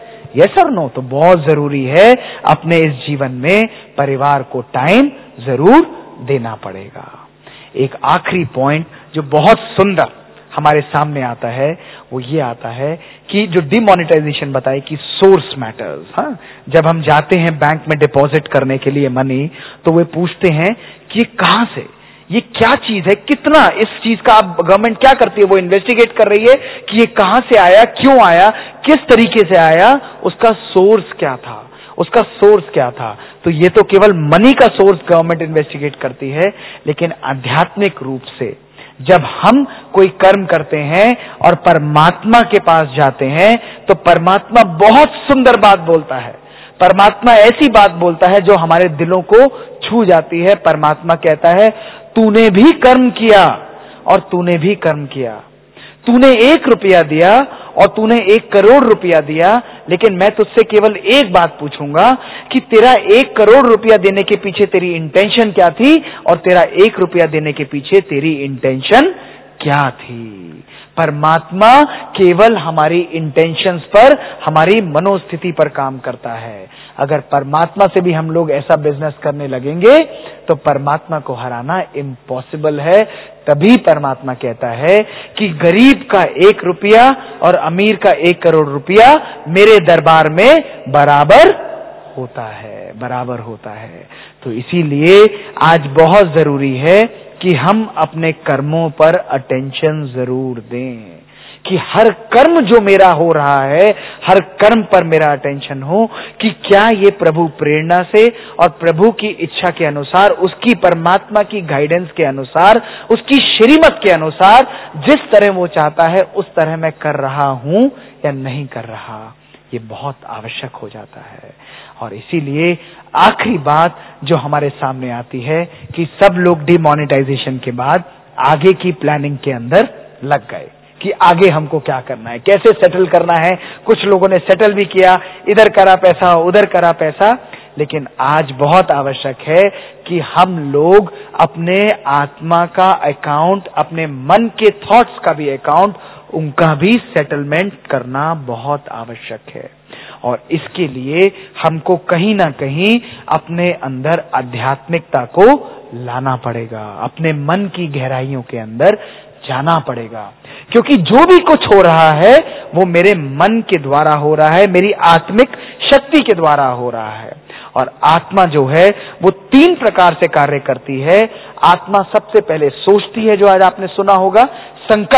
यस और नो? तो बहुत जरूरी है अपने इस जीवन में परिवार को टाइम जरूर देना पड़ेगा। एक आखिरी पॉइंट जो बहुत सुंदर हमारे सामने आता है वो ये आता है कि जो डिमोनेटाइजेशन बताई कि सोर्स मैटर्स। हाँ, जब हम जाते हैं बैंक में डिपॉजिट करने के लिए मनी, तो वे पूछते हैं कि कहां से, ये क्या चीज है, कितना, इस चीज का अब गवर्नमेंट क्या करती है? वो इन्वेस्टिगेट कर रही है कि ये कहां से आया, क्यों आया, किस तरीके से आया, उसका सोर्स क्या था, उसका सोर्स क्या था। तो ये तो केवल मनी का सोर्स गवर्नमेंट इन्वेस्टिगेट करती है, लेकिन आध्यात्मिक रूप से जब हम कोई कर्म करते हैं और परमात्मा के पास जाते हैं तो परमात्मा बहुत सुंदर बात बोलता है। परमात्मा ऐसी बात बोलता है जो हमारे दिलों को छू जाती है। परमात्मा कहता है तूने भी कर्म किया और तूने भी कर्म किया, तूने 1 रुपया दिया और तूने 1 करोड़ रुपया दिया, लेकिन मैं तुझसे केवल एक बात पूछूंगा कि तेरा 1 करोड़ रुपया देने के पीछे तेरी इंटेंशन क्या थी और तेरा 1 रुपया देने के पीछे तेरी इंटेंशन क्या थी। परमात्मा केवल हमारी इंटेंशंस पर, हमारी मनोस्थिति पर काम करता है। अगर परमात्मा से भी हम लोग ऐसा बिजनेस करने लगेंगे तो परमात्मा को हराना इम्पॉसिबल है। तभी परमात्मा कहता है कि गरीब का 1 रुपया और अमीर का 1 करोड़ रुपया मेरे दरबार में बराबर होता है, बराबर होता है। तो इसीलिए आज बहुत जरूरी है कि हम अपने कर्मों पर अटेंशन जरूर दें, कि हर कर्म जो मेरा हो रहा है, हर कर्म पर मेरा अटेंशन हो कि क्या ये प्रभु प्रेरणा से और प्रभु की इच्छा के अनुसार, उसकी परमात्मा की गाइडेंस के अनुसार, उसकी श्रीमत के अनुसार जिस तरह वो चाहता है उस तरह मैं कर रहा हूं या नहीं कर रहा। ये बहुत आवश्यक हो जाता है। और इसीलिए आखिरी बात जो हमारे सामने आती है कि सब लोग डिमोनेटाइजेशन के बाद आगे की प्लानिंग के अंदर लग गए कि आगे हमको क्या करना है, कैसे सेटल करना है। कुछ लोगों ने सेटल भी किया, इधर करा पैसा, उधर करा पैसा। लेकिन आज बहुत आवश्यक है कि हम लोग अपने आत्मा का अकाउंट, अपने मन के थॉट्स का भी अकाउंट, उनका भी सेटलमेंट करना बहुत आवश्यक है। और इसके लिए हमको कहीं ना कहीं अपने अंदर आध्यात्मिकता को लाना पड़ेगा, अपने मन की गहराइयों के अंदर जाना पड़ेगा। क्योंकि जो भी कुछ हो रहा है वो मेरे मन के द्वारा हो रहा है, मेरी आत्मिक शक्ति के द्वारा हो रहा है। और आत्मा जो है वो 3 प्रकार से कार्य करती है। आत्मा सबसे पहले सोचती है, जो आज आपने सुना होगा, संकल्प,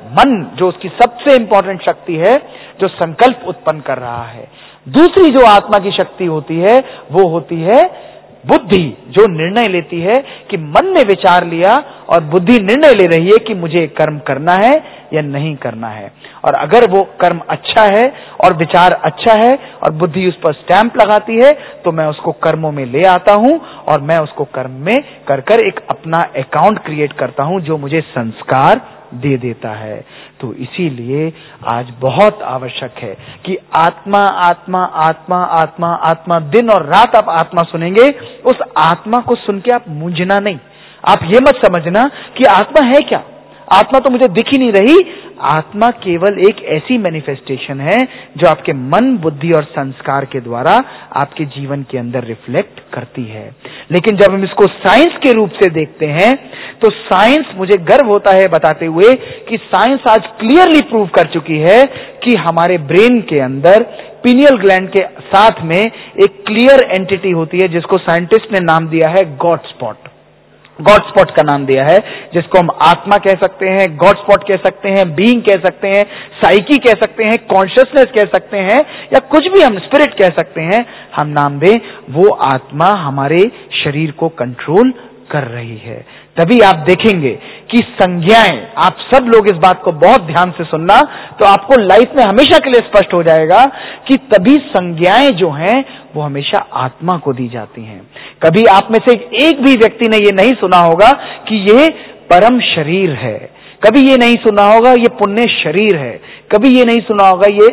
मन जो उसकी सबसे इंपॉर्टेंट शक्ति है, जो संकल्प उत्पन्न कर रहा है। दूसरी जो आत्मा की शक्ति होती है वो होती है बुद्धि, जो निर्णय लेती है कि मन ने विचार लिया और बुद्धि निर्णय ले रही है कि मुझे कर्म करना है या नहीं करना है। और अगर वो कर्म अच्छा है और विचार अच्छा है और बुद्धि उस पर स्टैंप लगाती है तो मैं उसको कर्मों में ले आता हूं और मैं उसको कर्म में कर कर एक अपना अकाउंट क्रिएट करता हूं जो मुझे संस्कार दे देता है। तो इसीलिए आज बहुत आवश्यक है कि आत्मा आत्मा आत्मा आत्मा आत्मा, दिन और रात आप आत्मा सुनेंगे। उस आत्मा को सुन के आप मूंझना नहीं। आप ये मत समझना कि आत्मा है क्या, आत्मा तो मुझे दिख ही नहीं रही। आत्मा केवल एक ऐसी मैनिफेस्टेशन है जो आपके मन, बुद्धि और संस्कार के द्वारा आपके जीवन के अंदर रिफ्लेक्ट करती है। लेकिन जब हम इसको साइंस के रूप से देखते हैं तो साइंस, मुझे गर्व होता है बताते हुए कि साइंस आज क्लियरली प्रूव कर चुकी है कि हमारे ब्रेन के अंदर पीनियल ग्लैंड के साथ में एक क्लियर एंटिटी होती है जिसको साइंटिस्ट ने नाम दिया है गॉड स्पॉट। गॉड स्पॉट का नाम दिया है, जिसको हम आत्मा कह सकते हैं, गॉड स्पॉट कह सकते हैं, बीइंग कह सकते हैं, साइकी कह सकते हैं, कॉन्शियसनेस कह सकते हैं, या कुछ भी हम स्पिरिट कह सकते हैं, हम नाम दें। वो आत्मा हमारे शरीर को कंट्रोल कर रही है। तभी आप देखेंगे कि संज्ञाएं, आप सब लोग इस बात को बहुत ध्यान से सुनना, तो आपको लाइफ में हमेशा के लिए स्पष्ट हो जाएगा कि तभी संज्ञाएं जो हैं वो हमेशा आत्मा को दी जाती हैं। कभी आप में से एक भी व्यक्ति ने ये नहीं सुना होगा कि ये परम शरीर है, कभी ये नहीं सुना होगा ये पुण्य शरीर है, कभी ये नहीं सुना होगा ये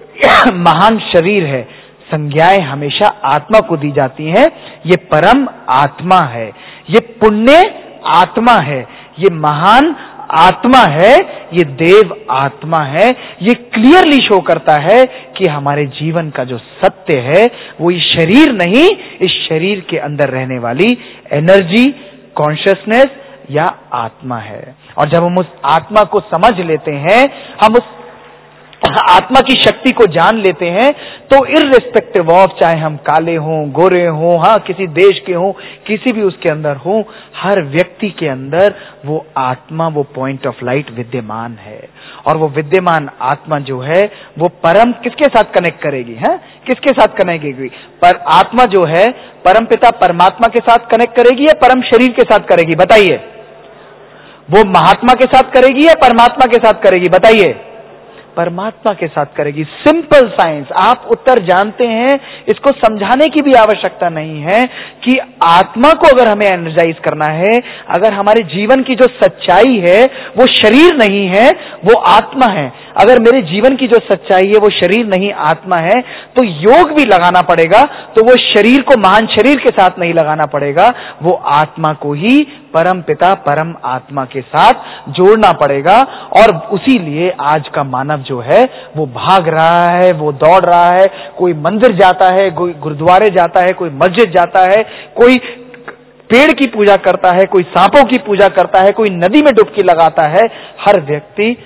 महान शरीर है। संज्ञाएं हमेशा आत्मा को दी जाती हैं। ये परम आत्मा है, ये पुण्य आत्मा है, ये महान आत्मा है, ये देव आत्मा है। ये क्लियरली शो करता है कि हमारे जीवन का जो सत्य है वो ये शरीर नहीं, इस शरीर के अंदर रहने वाली एनर्जी, कॉन्शियसनेस या आत्मा है। और जब हम उस आत्मा को समझ लेते हैं, हम उस आत्मा की शक्ति को जान लेते हैं, तो इररिस्पेक्टिव ऑफ, चाहे हम काले हों, गोरे हों, हाँ किसी देश के हों, किसी भी उसके अंदर हों, हर व्यक्ति के अंदर वो आत्मा, वो पॉइंट ऑफ लाइट विद्यमान है। और वो विद्यमान आत्मा जो है वो परम किसके साथ कनेक्ट करेगी, है किसके साथ कनेक्ट करेगी? पर आत्मा जो है परम पिता परमात्मा के साथ कनेक्ट करेगी या परम शरीर के साथ करेगी? बताइए। वो महात्मा के साथ करेगी या परमात्मा के साथ करेगी? बताइए। परमात्मा के साथ करेगी। सिंपल साइंस, आप उत्तर जानते हैं, इसको समझाने की भी आवश्यकता नहीं है कि आत्मा को अगर हमें एनर्जाइज करना है, अगर हमारे जीवन की जो सच्चाई है वो शरीर नहीं है, वो आत्मा है, अगर मेरे जीवन की जो सच्चाई है वो शरीर नहीं आत्मा है, तो योग भी लगाना पड़ेगा तो वो शरीर को महान शरीर के साथ नहीं लगाना पड़ेगा, वो आत्मा को ही परम पिता परम आत्मा के साथ जोड़ना पड़ेगा। और उसी लिए आज का मानव जो है वो भाग रहा है, वो दौड़ रहा है, कोई मंदिर जाता है, कोई गुरुद्वारे जाता है, कोई मस्जिद जाता है, कोई पेड़ की पूजा करता है, कोई सांपों की पूजा करता है, कोई नदी में डुबकी लगाता है। हर व्यक्ति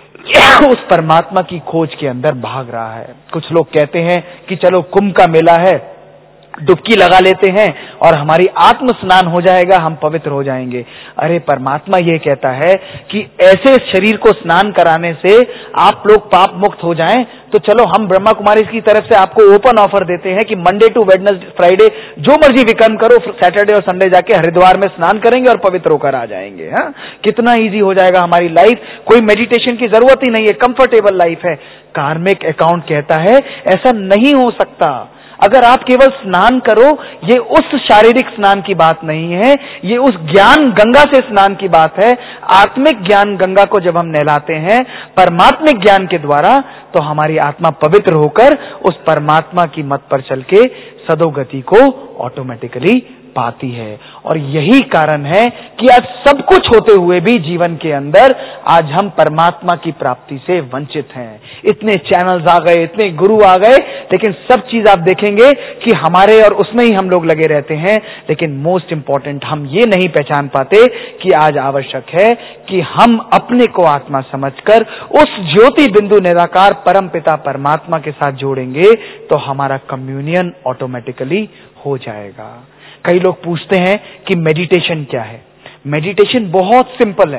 उस परमात्मा की खोज के अंदर भाग रहा है। कुछ लोग कहते हैं कि चलो कुंभ का मेला है, डुबकी लगा लेते हैं और हमारी आत्म स्नान हो जाएगा, हम पवित्र हो जाएंगे। अरे परमात्मा ये कहता है कि ऐसे शरीर को स्नान कराने से आप लोग पाप मुक्त हो जाएं, तो चलो हम ब्रह्मा कुमारी की तरफ से आपको ओपन ऑफर देते हैं कि मंडे टू वेडनेसडे फ्राइडे जो मर्जी विकर्म करो, सैटरडे और संडे जाके हरिद्वार में स्नान करेंगे और पवित्र होकर आ जाएंगे। हाँ, कितना इजी हो जाएगा हमारी लाइफ, कोई मेडिटेशन की जरूरत ही नहीं है, कंफर्टेबल लाइफ है। कार्मिक अकाउंट कहता है ऐसा नहीं हो सकता। अगर आप केवल स्नान करो, ये उस शारीरिक स्नान की बात नहीं है, ये उस ज्ञान गंगा से स्नान की बात है। आत्मिक ज्ञान गंगा को जब हम नहलाते हैं परमात्मिक ज्ञान के द्वारा, तो हमारी आत्मा पवित्र होकर उस परमात्मा की मत पर चल के सदोगति को ऑटोमेटिकली पाती है। और यही कारण है कि आज सब कुछ होते हुए भी जीवन के अंदर आज हम परमात्मा की प्राप्ति से वंचित हैं। इतने चैनल्स आ गए, इतने गुरु आ गए, लेकिन सब चीज आप देखेंगे कि हमारे और उसमें ही हम लोग लगे रहते हैं। लेकिन मोस्ट इंपॉर्टेंट हम ये नहीं पहचान पाते कि आज आवश्यक है कि हम अपने को आत्मा समझकर उस ज्योति बिंदु निराकार परम पिता परमात्मा के साथ जोड़ेंगे तो हमारा कम्युनियन ऑटोमेटिकली हो जाएगा। कई लोग पूछते हैं कि मेडिटेशन क्या है। मेडिटेशन बहुत सिंपल है।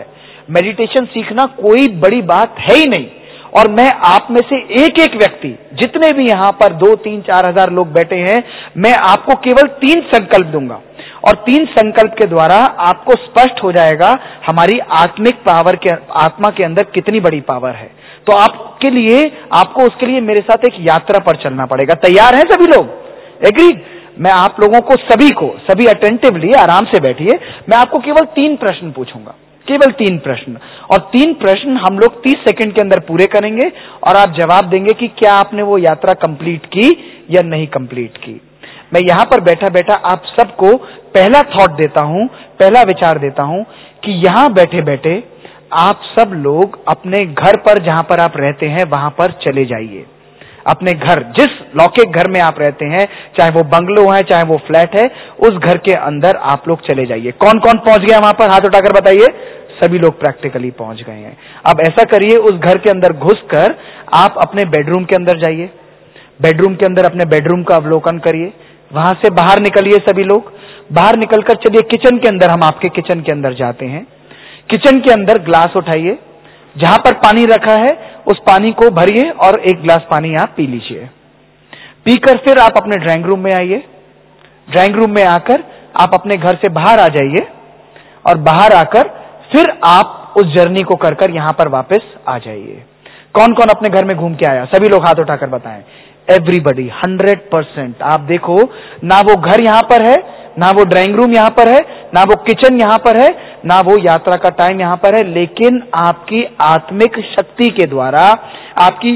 मेडिटेशन सीखना कोई बड़ी बात है ही नहीं। और मैं आप में से एक एक व्यक्ति, जितने भी यहां पर 2, 3, 4 हजार लोग बैठे हैं, मैं आपको केवल 3 संकल्प दूंगा और 3 संकल्प के द्वारा आपको स्पष्ट हो जाएगा हमारी आत्मिक पावर के, आत्मा के अंदर कितनी बड़ी पावर है। तो आपके लिए, आपको उसके लिए मेरे साथ एक यात्रा पर चलना पड़ेगा। तैयार हैं सभी लोग? एग्रीड? मैं आप लोगों को सभी अटेंटिवली आराम से बैठिए। मैं आपको केवल 3 प्रश्न पूछूंगा, केवल 3 प्रश्न, और 3 प्रश्न हम लोग 30 सेकंड के अंदर पूरे करेंगे और आप जवाब देंगे कि क्या आपने वो यात्रा कंप्लीट की या नहीं कंप्लीट की। मैं यहां पर बैठा बैठा आप सबको पहला थॉट देता हूं, पहला विचार देता हूं कि यहां बैठे बैठे आप सब लोग अपने घर पर, जहां पर आप रहते हैं वहां पर चले जाइए। अपने घर, जिस लौकिक घर में आप रहते हैं, चाहे वो बंगलो है चाहे वो फ्लैट है, उस घर के अंदर आप लोग चले जाइए। कौन कौन पहुंच गया वहां पर? हाथ उठाकर बताइए। सभी लोग प्रैक्टिकली पहुंच गए हैं। अब ऐसा करिए, उस घर के अंदर घुसकर आप अपने बेडरूम के अंदर जाइए। बेडरूम के अंदर अपने बेडरूम का अवलोकन करिए। वहां से बाहर निकलिए सभी लोग। बाहर निकलकर चलिए किचन के अंदर, हम आपके किचन के अंदर जाते हैं। किचन के अंदर ग्लास उठाइए, जहां पर पानी रखा है उस पानी को भरिए और 1 गिलास पानी आप पी लीजिए। पीकर फिर आप अपने ड्राइंग रूम में आइए। ड्राइंग रूम में आकर आप अपने घर से बाहर आ जाइए और बाहर आकर फिर आप उस जर्नी को कर यहां पर वापस आ जाइए। कौन कौन अपने घर में घूम के आया? सभी लोग हाथ उठाकर बताएं। एवरीबडी, 100%। आप देखो, ना वो घर यहां पर है, ना वो ड्राइंग रूम यहां पर है, ना वो किचन यहां पर है, ना वो यात्रा का टाइम यहां पर है, लेकिन आपकी आत्मिक शक्ति के द्वारा, आपकी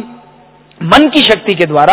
मन की शक्ति के द्वारा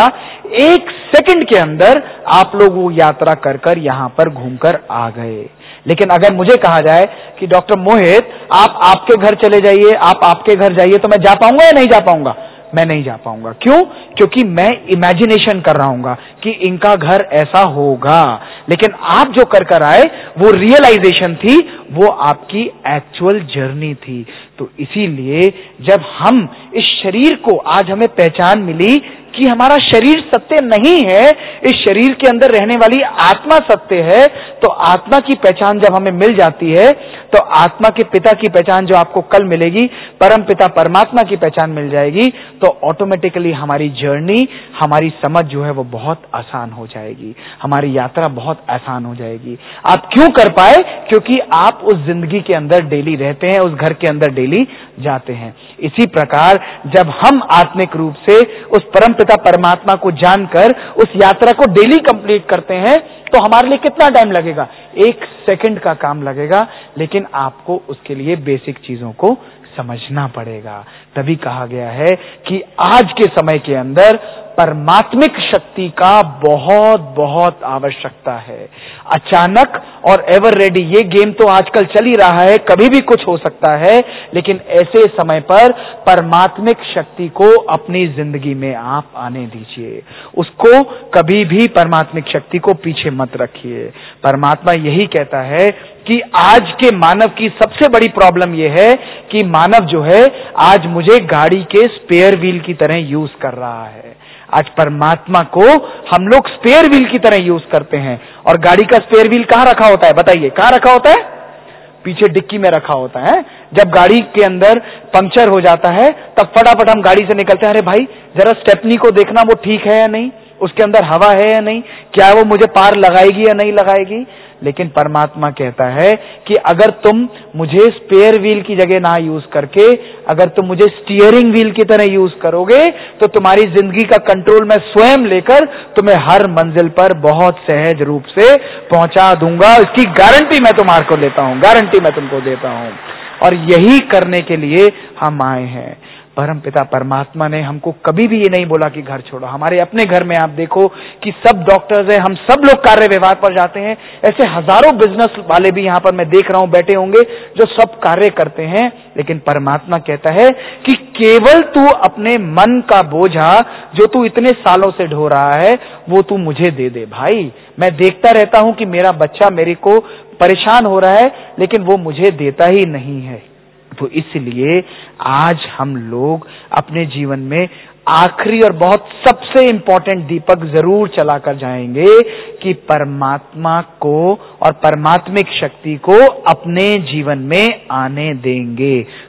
1 सेकंड के अंदर आप लोग वो यात्रा कर यहां पर घूमकर आ गए। लेकिन अगर मुझे कहा जाए कि डॉक्टर मोहित आप आपके घर चले जाइए, आप आपके घर जाइए, तो मैं जा पाऊंगा या नहीं जा पाऊंगा? मैं नहीं जा पाऊंगा। क्यों? क्योंकि मैं इमेजिनेशन कर रहा हूं कि इनका घर ऐसा होगा, लेकिन आप जो कर आए वो रियलाइजेशन थी, वो आपकी एक्चुअल जर्नी थी। तो इसीलिए जब हम इस शरीर को, आज हमें पहचान मिली कि हमारा शरीर सत्य नहीं है, इस शरीर के अंदर रहने वाली आत्मा सत्य है, तो आत्मा की पहचान जब हमें मिल जाती है, तो आत्मा के पिता की पहचान जो आपको कल मिलेगी, परम पिता परमात्मा की पहचान मिल जाएगी, तो ऑटोमेटिकली हमारी जर्नी, हमारी समझ जो है वो बहुत आसान हो जाएगी, हमारी यात्रा बहुत आसान हो जाएगी। आप क्यों कर पाए? क्योंकि आप उस जिंदगी के अंदर डेली रहते हैं, उस घर के अंदर डेली जाते हैं। इसी प्रकार जब हम आत्मिक रूप से उस परम पिता परमात्मा को जानकर उस यात्रा को डेली कंप्लीट करते हैं, तो हमारे लिए कितना टाइम लगेगा? 1 सेकंड का काम लगेगा, लेकिन आपको उसके लिए बेसिक चीजों को समझना पड़ेगा। तभी कहा गया है कि आज के समय के अंदर परमात्मिक शक्ति का बहुत बहुत आवश्यकता है। अचानक और एवर रेडी, ये गेम तो आजकल चल ही रहा है, कभी भी कुछ हो सकता है, लेकिन ऐसे समय पर परमात्मिक शक्ति को अपनी जिंदगी में आप आने दीजिए। उसको कभी भी, परमात्मिक शक्ति को पीछे मत रखिए। परमात्मा यही कहता है कि आज के मानव की सबसे बड़ी प्रॉब्लम यह है कि मानव जो है आज मुझे गाड़ी के स्पेयर व्हील की तरह यूज कर रहा है। आज परमात्मा को हम लोग स्पेयर व्हील की तरह यूज करते हैं। और गाड़ी का स्पेयर व्हील कहां रखा होता है? बताइए, कहां रखा होता है? पीछे डिक्की में रखा होता है। जब गाड़ी के अंदर पंक्चर हो जाता है तब फटाफट हम गाड़ी से निकलते हैं, अरे भाई जरा स्टेपनी को देखना वो ठीक है या नहीं, उसके अंदर हवा है या नहीं, क्या वो मुझे पार लगाएगी या नहीं लगाएगी। लेकिन परमात्मा कहता है कि अगर तुम मुझे स्पेयर व्हील की जगह ना यूज करके, अगर तुम मुझे स्टीयरिंग व्हील की तरह यूज करोगे, तो तुम्हारी जिंदगी का कंट्रोल मैं स्वयं लेकर तुम्हें हर मंजिल पर बहुत सहज रूप से पहुंचा दूंगा। इसकी गारंटी मैं तुम्हारे को लेता हूं, गारंटी मैं तुमको देता हूं। और यही करने के लिए हम आए हैं। परम पिता परमात्मा ने हमको कभी भी ये नहीं बोला कि घर छोड़ो। हमारे अपने घर में आप देखो कि सब डॉक्टर्स हैं, हम सब लोग कार्य व्यवहार पर जाते हैं। ऐसे हजारों बिजनेस वाले भी यहाँ पर मैं देख रहा हूं बैठे होंगे जो सब कार्य करते हैं। लेकिन परमात्मा कहता है कि केवल तू अपने मन का बोझा जो तू इतने सालों से ढो रहा है वो तू मुझे दे दे। भाई मैं देखता रहता हूं कि मेरा बच्चा मेरे को परेशान हो रहा है, लेकिन वो मुझे देता ही नहीं है। तो इसलिए आज हम लोग अपने जीवन में आखिरी और बहुत सबसे इंपॉर्टेंट दीपक जरूर चलाकर जाएंगे कि परमात्मा को और परमात्मिक शक्ति को अपने जीवन में आने देंगे।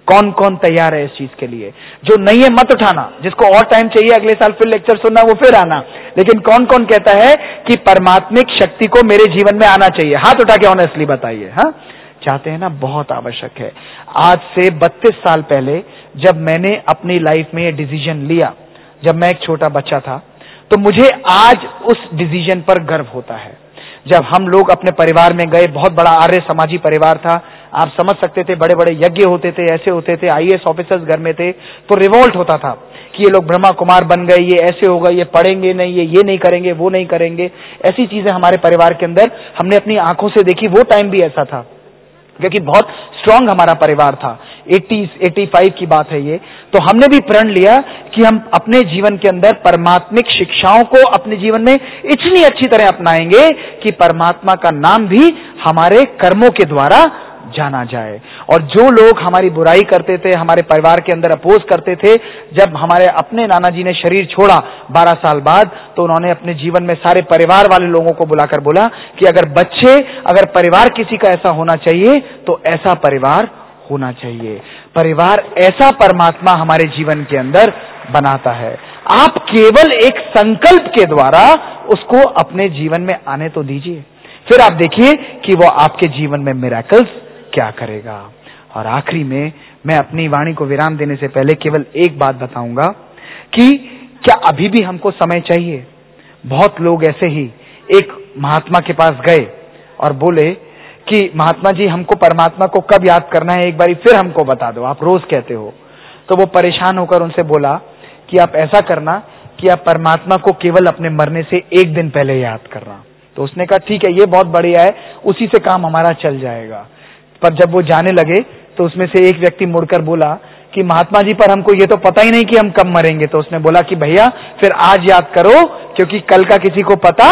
कौन कौन तैयार है इस चीज के लिए? जो नहीं है मत उठाना, जिसको और टाइम चाहिए अगले साल फिर लेक्चर सुनना वो फिर आना। लेकिन कौन कौन कहता है कि परमात्मिक शक्ति को मेरे जीवन में आना चाहिए? हाथ उठा के ऑनेस्टली बताइए। हाँ, चाहते हैं ना? बहुत आवश्यक है। आज से 32 साल पहले जब मैंने अपनी लाइफ में ये डिसीजन लिया, जब मैं एक छोटा बच्चा था, तो मुझे आज उस डिसीजन पर गर्व होता है। जब हम लोग अपने परिवार में गए, बहुत बड़ा आर्य समाजी परिवार था, आप समझ सकते थे, बड़े बड़े यज्ञ होते थे, ऐसे होते थे, IAS ऑफिसर्स घर में थे, तो रिवोल्ट होता था कि ये लोग ब्रह्मा कुमार बन गए, ये ऐसे होगा, ये पढ़ेंगे नहीं, ये नहीं करेंगे, वो नहीं करेंगे। ऐसी चीजें हमारे परिवार के अंदर हमने अपनी आंखों से देखी। वो टाइम भी ऐसा था क्योंकि बहुत स्ट्रांग हमारा परिवार था। 85 की बात है ये। तो हमने भी प्रण लिया कि हम अपने जीवन के अंदर परमात्मिक शिक्षाओं को अपने जीवन में इतनी अच्छी तरह अपनाएंगे कि परमात्मा का नाम भी हमारे कर्मों के द्वारा जाना जाए। और जो लोग हमारी बुराई करते थे, हमारे परिवार के अंदर अपोज करते थे, जब हमारे अपने नाना जी ने शरीर छोड़ा 12 साल बाद, तो उन्होंने अपने जीवन में सारे परिवार वाले लोगों को बुलाकर बोला कि अगर परिवार किसी का ऐसा होना चाहिए तो ऐसा परिवार होना चाहिए। परिवार ऐसा परमात्मा हमारे जीवन के अंदर बनाता है। आप केवल एक संकल्प के द्वारा उसको अपने जीवन में आने तो दीजिए, फिर आप देखिए कि वो आपके जीवन में मिरेकल्स क्या करेगा। और आखिरी में मैं अपनी वाणी को विराम देने से पहले केवल एक बात बताऊंगा कि क्या अभी भी हमको समय चाहिए? बहुत लोग ऐसे ही एक महात्मा के पास गए और बोले कि महात्मा जी, हमको परमात्मा को कब याद करना है, एक बारी फिर हमको बता दो, आप रोज कहते हो। तो वो परेशान होकर उनसे बोला कि आप ऐसा करना कि आप परमात्मा को केवल अपने मरने से एक दिन पहले याद करना। तो उसने कहा ठीक है, ये बहुत बढ़िया है, उसी से काम हमारा चल जाएगा। पर जब वो जाने लगे तो उसमें से एक व्यक्ति मुड़कर बोला कि महात्मा जी, पर हमको ये तो पता ही नहीं कि हम कब मरेंगे। तो उसने बोला कि भैया फिर आज याद करो, क्योंकि कल का किसी को पता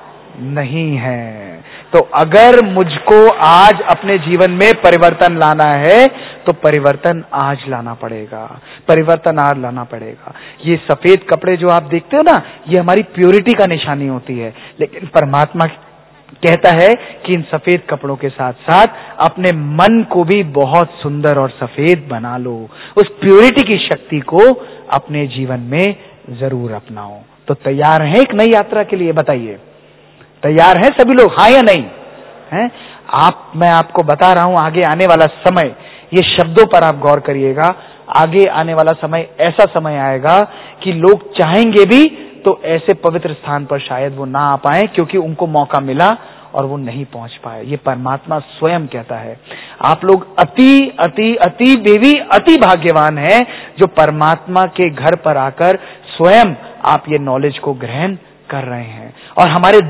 नहीं है। तो अगर मुझको आज अपने जीवन में परिवर्तन लाना है तो परिवर्तन आज लाना पड़ेगा, परिवर्तन आज लाना पड़ेगा। ये सफेद कपड़े जो आप देखते हो ना, ये हमारी प्योरिटी का निशानी होती है, लेकिन परमात्मा कहता है कि इन सफेद कपड़ों के साथ साथ अपने मन को भी बहुत सुंदर और सफेद बना लो। उस प्योरिटी की शक्ति को अपने जीवन में जरूर अपनाओ। तो तैयार हैं एक नई यात्रा के लिए? बताइए, तैयार हैं सभी लोग, हाँ या नहीं? हैं? मैं आपको बता रहा हूं, आगे आने वाला समय, ये शब्दों पर आप गौर करिएगा। आगे आने वाला समय ऐसा समय आएगा कि लोग चाहेंगे भी तो ऐसे पवित्र स्थान पर शायद वो ना आ पाए, क्योंकि उनको मौका मिला और वो नहीं पहुंच पाए। ये परमात्मा स्वयं कहता है। आप लोग अति अति अति बेबी अति भाग्यवान हैं जो परमात्मा के घर पर आकर स्वयं आप ये नॉलेज को ग्रहण कर रहे हैं। और हमारे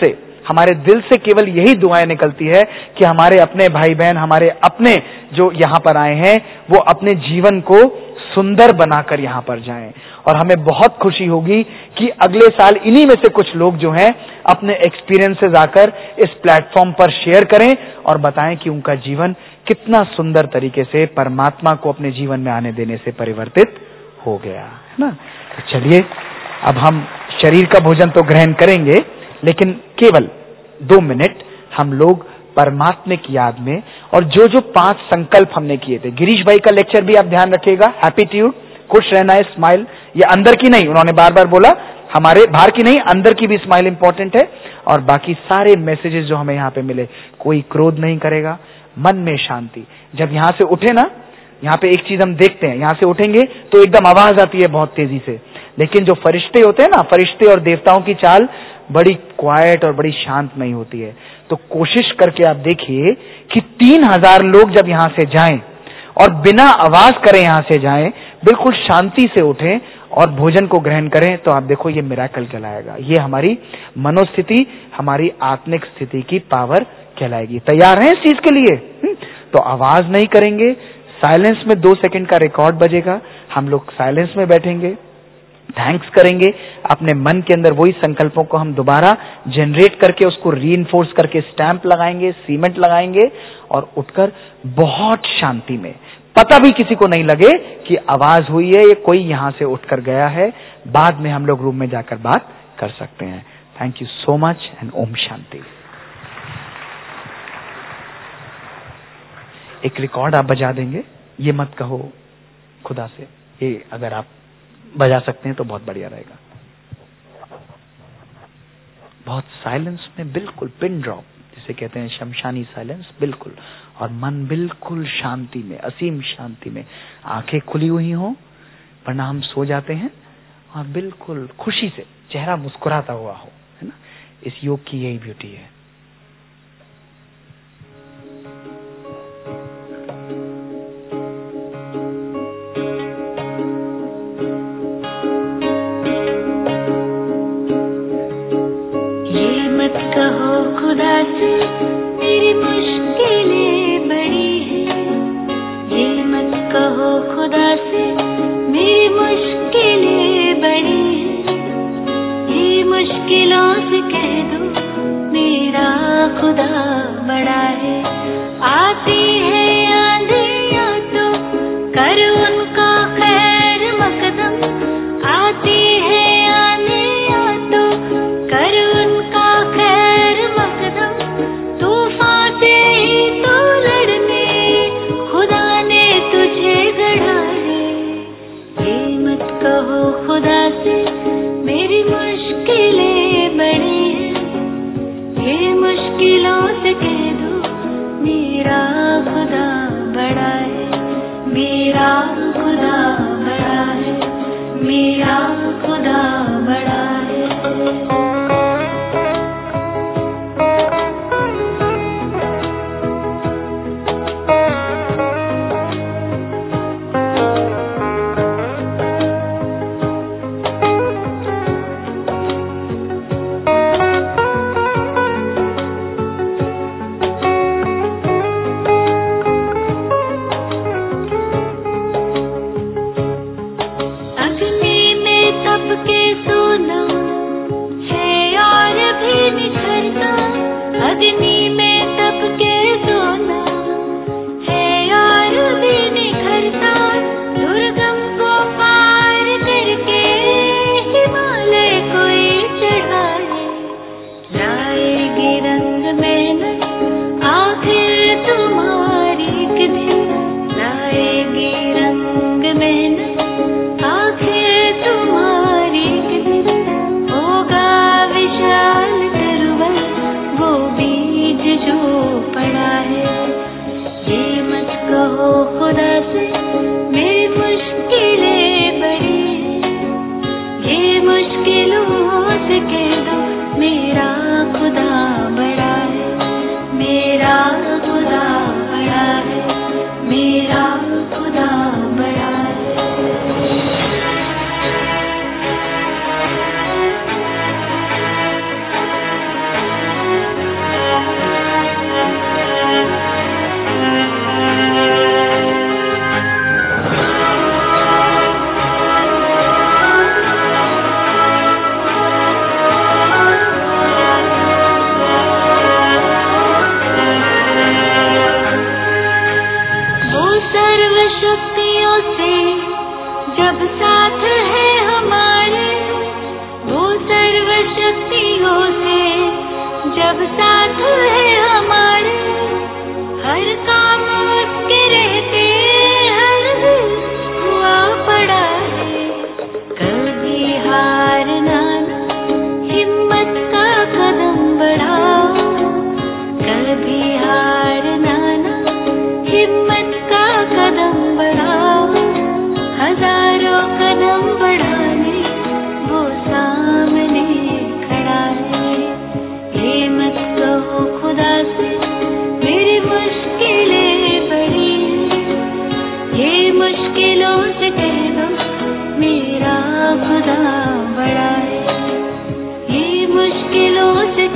दिल से केवल यही दुआएं निकलती है कि हमारे अपने भाई बहन, हमारे अपने जो यहाँ पर आए हैं, वो अपने जीवन को सुंदर बनाकर यहाँ पर जाएं। और हमें बहुत खुशी होगी कि अगले साल इन्हीं में से कुछ लोग जो हैं अपने एक्सपीरियंसेस आकर इस प्लेटफॉर्म पर शेयर करें और बताएं कि उनका जीवन कितना सुंदर तरीके से परमात्मा को अपने जीवन में आने देने से परिवर्तित हो गया है ना। तो चलिए, अब हम शरीर का भोजन तो ग्रहण करेंगे, लेकिन केवल 2 मिनट हम लोग परमात्मिक याद में, और जो 5 संकल्प हमने किए थे, गिरीश भाई का लेक्चर भी आप ध्यान रखिएगा, हैप्पीट्यूड, खुश रहना है, स्माइल, ये अंदर की नहीं, उन्होंने बार बार बोला, हमारे बाहर की नहीं, अंदर की भी स्माइल इंपॉर्टेंट है। और बाकी सारे मैसेजेस जो हमें यहाँ पे मिले, कोई क्रोध नहीं करेगा, मन में शांति। जब यहाँ से उठे ना, यहाँ पे एक चीज हम देखते हैं, यहाँ से उठेंगे तो एकदम आवाज आती है बहुत तेजी से, लेकिन जो फरिश्ते होते हैं ना, फरिश्ते और देवताओं की चाल बड़ी क्वाइट और बड़ी शांतमयी होती है। तो कोशिश करके आप देखिए कि 3000 लोग जब यहाँ से जाएं और बिना आवाज करे यहाँ से जाएं, बिल्कुल शांति से उठें और भोजन को ग्रहण करें, तो आप देखो ये मिरेकल कहलाएगा। ये हमारी मनोस्थिति, हमारी आत्मिक स्थिति की पावर कहलाएगी। तैयार हैं इस चीज के लिए? तो आवाज नहीं करेंगे, साइलेंस में 2 सेकंड का रिकॉर्ड बजेगा, हम लोग साइलेंस में बैठेंगे, थैंक्स करेंगे, अपने मन के अंदर वही संकल्पों को हम दोबारा जनरेट करके उसको रीइंफोर्स करके स्टैंप लगाएंगे, सीमेंट लगाएंगे और उठकर बहुत शांति में, पता भी किसी को नहीं लगे कि आवाज हुई है, ये कोई यहां से उठकर गया है। बाद में हम लोग रूम में जाकर बात कर सकते हैं। Thank you so much and ओम शांति। एक रिकॉर्ड आप बजा देंगे ये मत कहो खुदा से। ये अगर आप बजा सकते हैं तो बहुत बढ़िया रहेगा। बहुत साइलेंस में, बिल्कुल पिन ड्रॉप जिसे कहते हैं, शमशानी साइलेंस, बिल्कुल, और मन बिल्कुल शांति में, असीम शांति में, आंखें खुली हुई हो, वरना हम सो जाते हैं, और बिल्कुल खुशी से चेहरा मुस्कुराता हुआ हो, है ना। इस योग की यही ब्यूटी है। ये मत कहो खुदा से मेरी मुश्किलें बड़ी हैं, ये मत कहो खुदा से मेरी मुश्किलें बड़ी हैं, ये मुश्किलों से कह दो मेरा खुदा बड़ा है। आती है आंधियाँ तो कर उनका खैर मकदम, आती है आंधियाँ तो कर उनका खैर मकदम, तूफान से ही तो लड़ने खुदा ने तुझे गढ़ा है। ये मत कहो खुदा से मेरी मुश्किलें बड़ी हैं, ये मुश्किलों से कह दो मेरा खुदा बड़ा है, मेरा खुदा बड़ा है, मेरा खुदा बड़ा है। अग्नि में तप के सोना है और भी निखरता, अग्नि में तप के सोना है और भी निखरता, दुर्गम को पार करके हिमालय कोई चढ़ाए, लाएगी रंग मेहनत आखिर तुम्हारी एक दिन, लाएगी रंग मेहनत आखिर तुम्हारी एक दिन, होगा विशाल तरुवन वो बीज जो पड़ा है। ये मत कहो खुदा से मेरी मुश्किलें बड़ी हैं, ये मुश्किलों से कह दो मेरा खुदा बड़ा है, मेरा खुदा बड़ा है, मेरा खुदा बड़ा है। वो सर्वशक्तियों से जब साथ है हमारे, वो सर्वशक्तियों से जब साथ है हमारे, हर काम उसके रहते हर दिल हुआ पड़ा है। कभी हारना ना, हिम्मत का कदम बढ़ाओ, कभी हारना ना, हिम्मत का कदम बढ़ाओ, हजारों कदम बढ़ाने वो सामने खड़ा है। ये मत कहो खुदा से मेरी मुश्किलें बड़ी हैं, ये मुश्किलों से कह दो मेरा खुदा बड़ा है, ये मुश्किलों से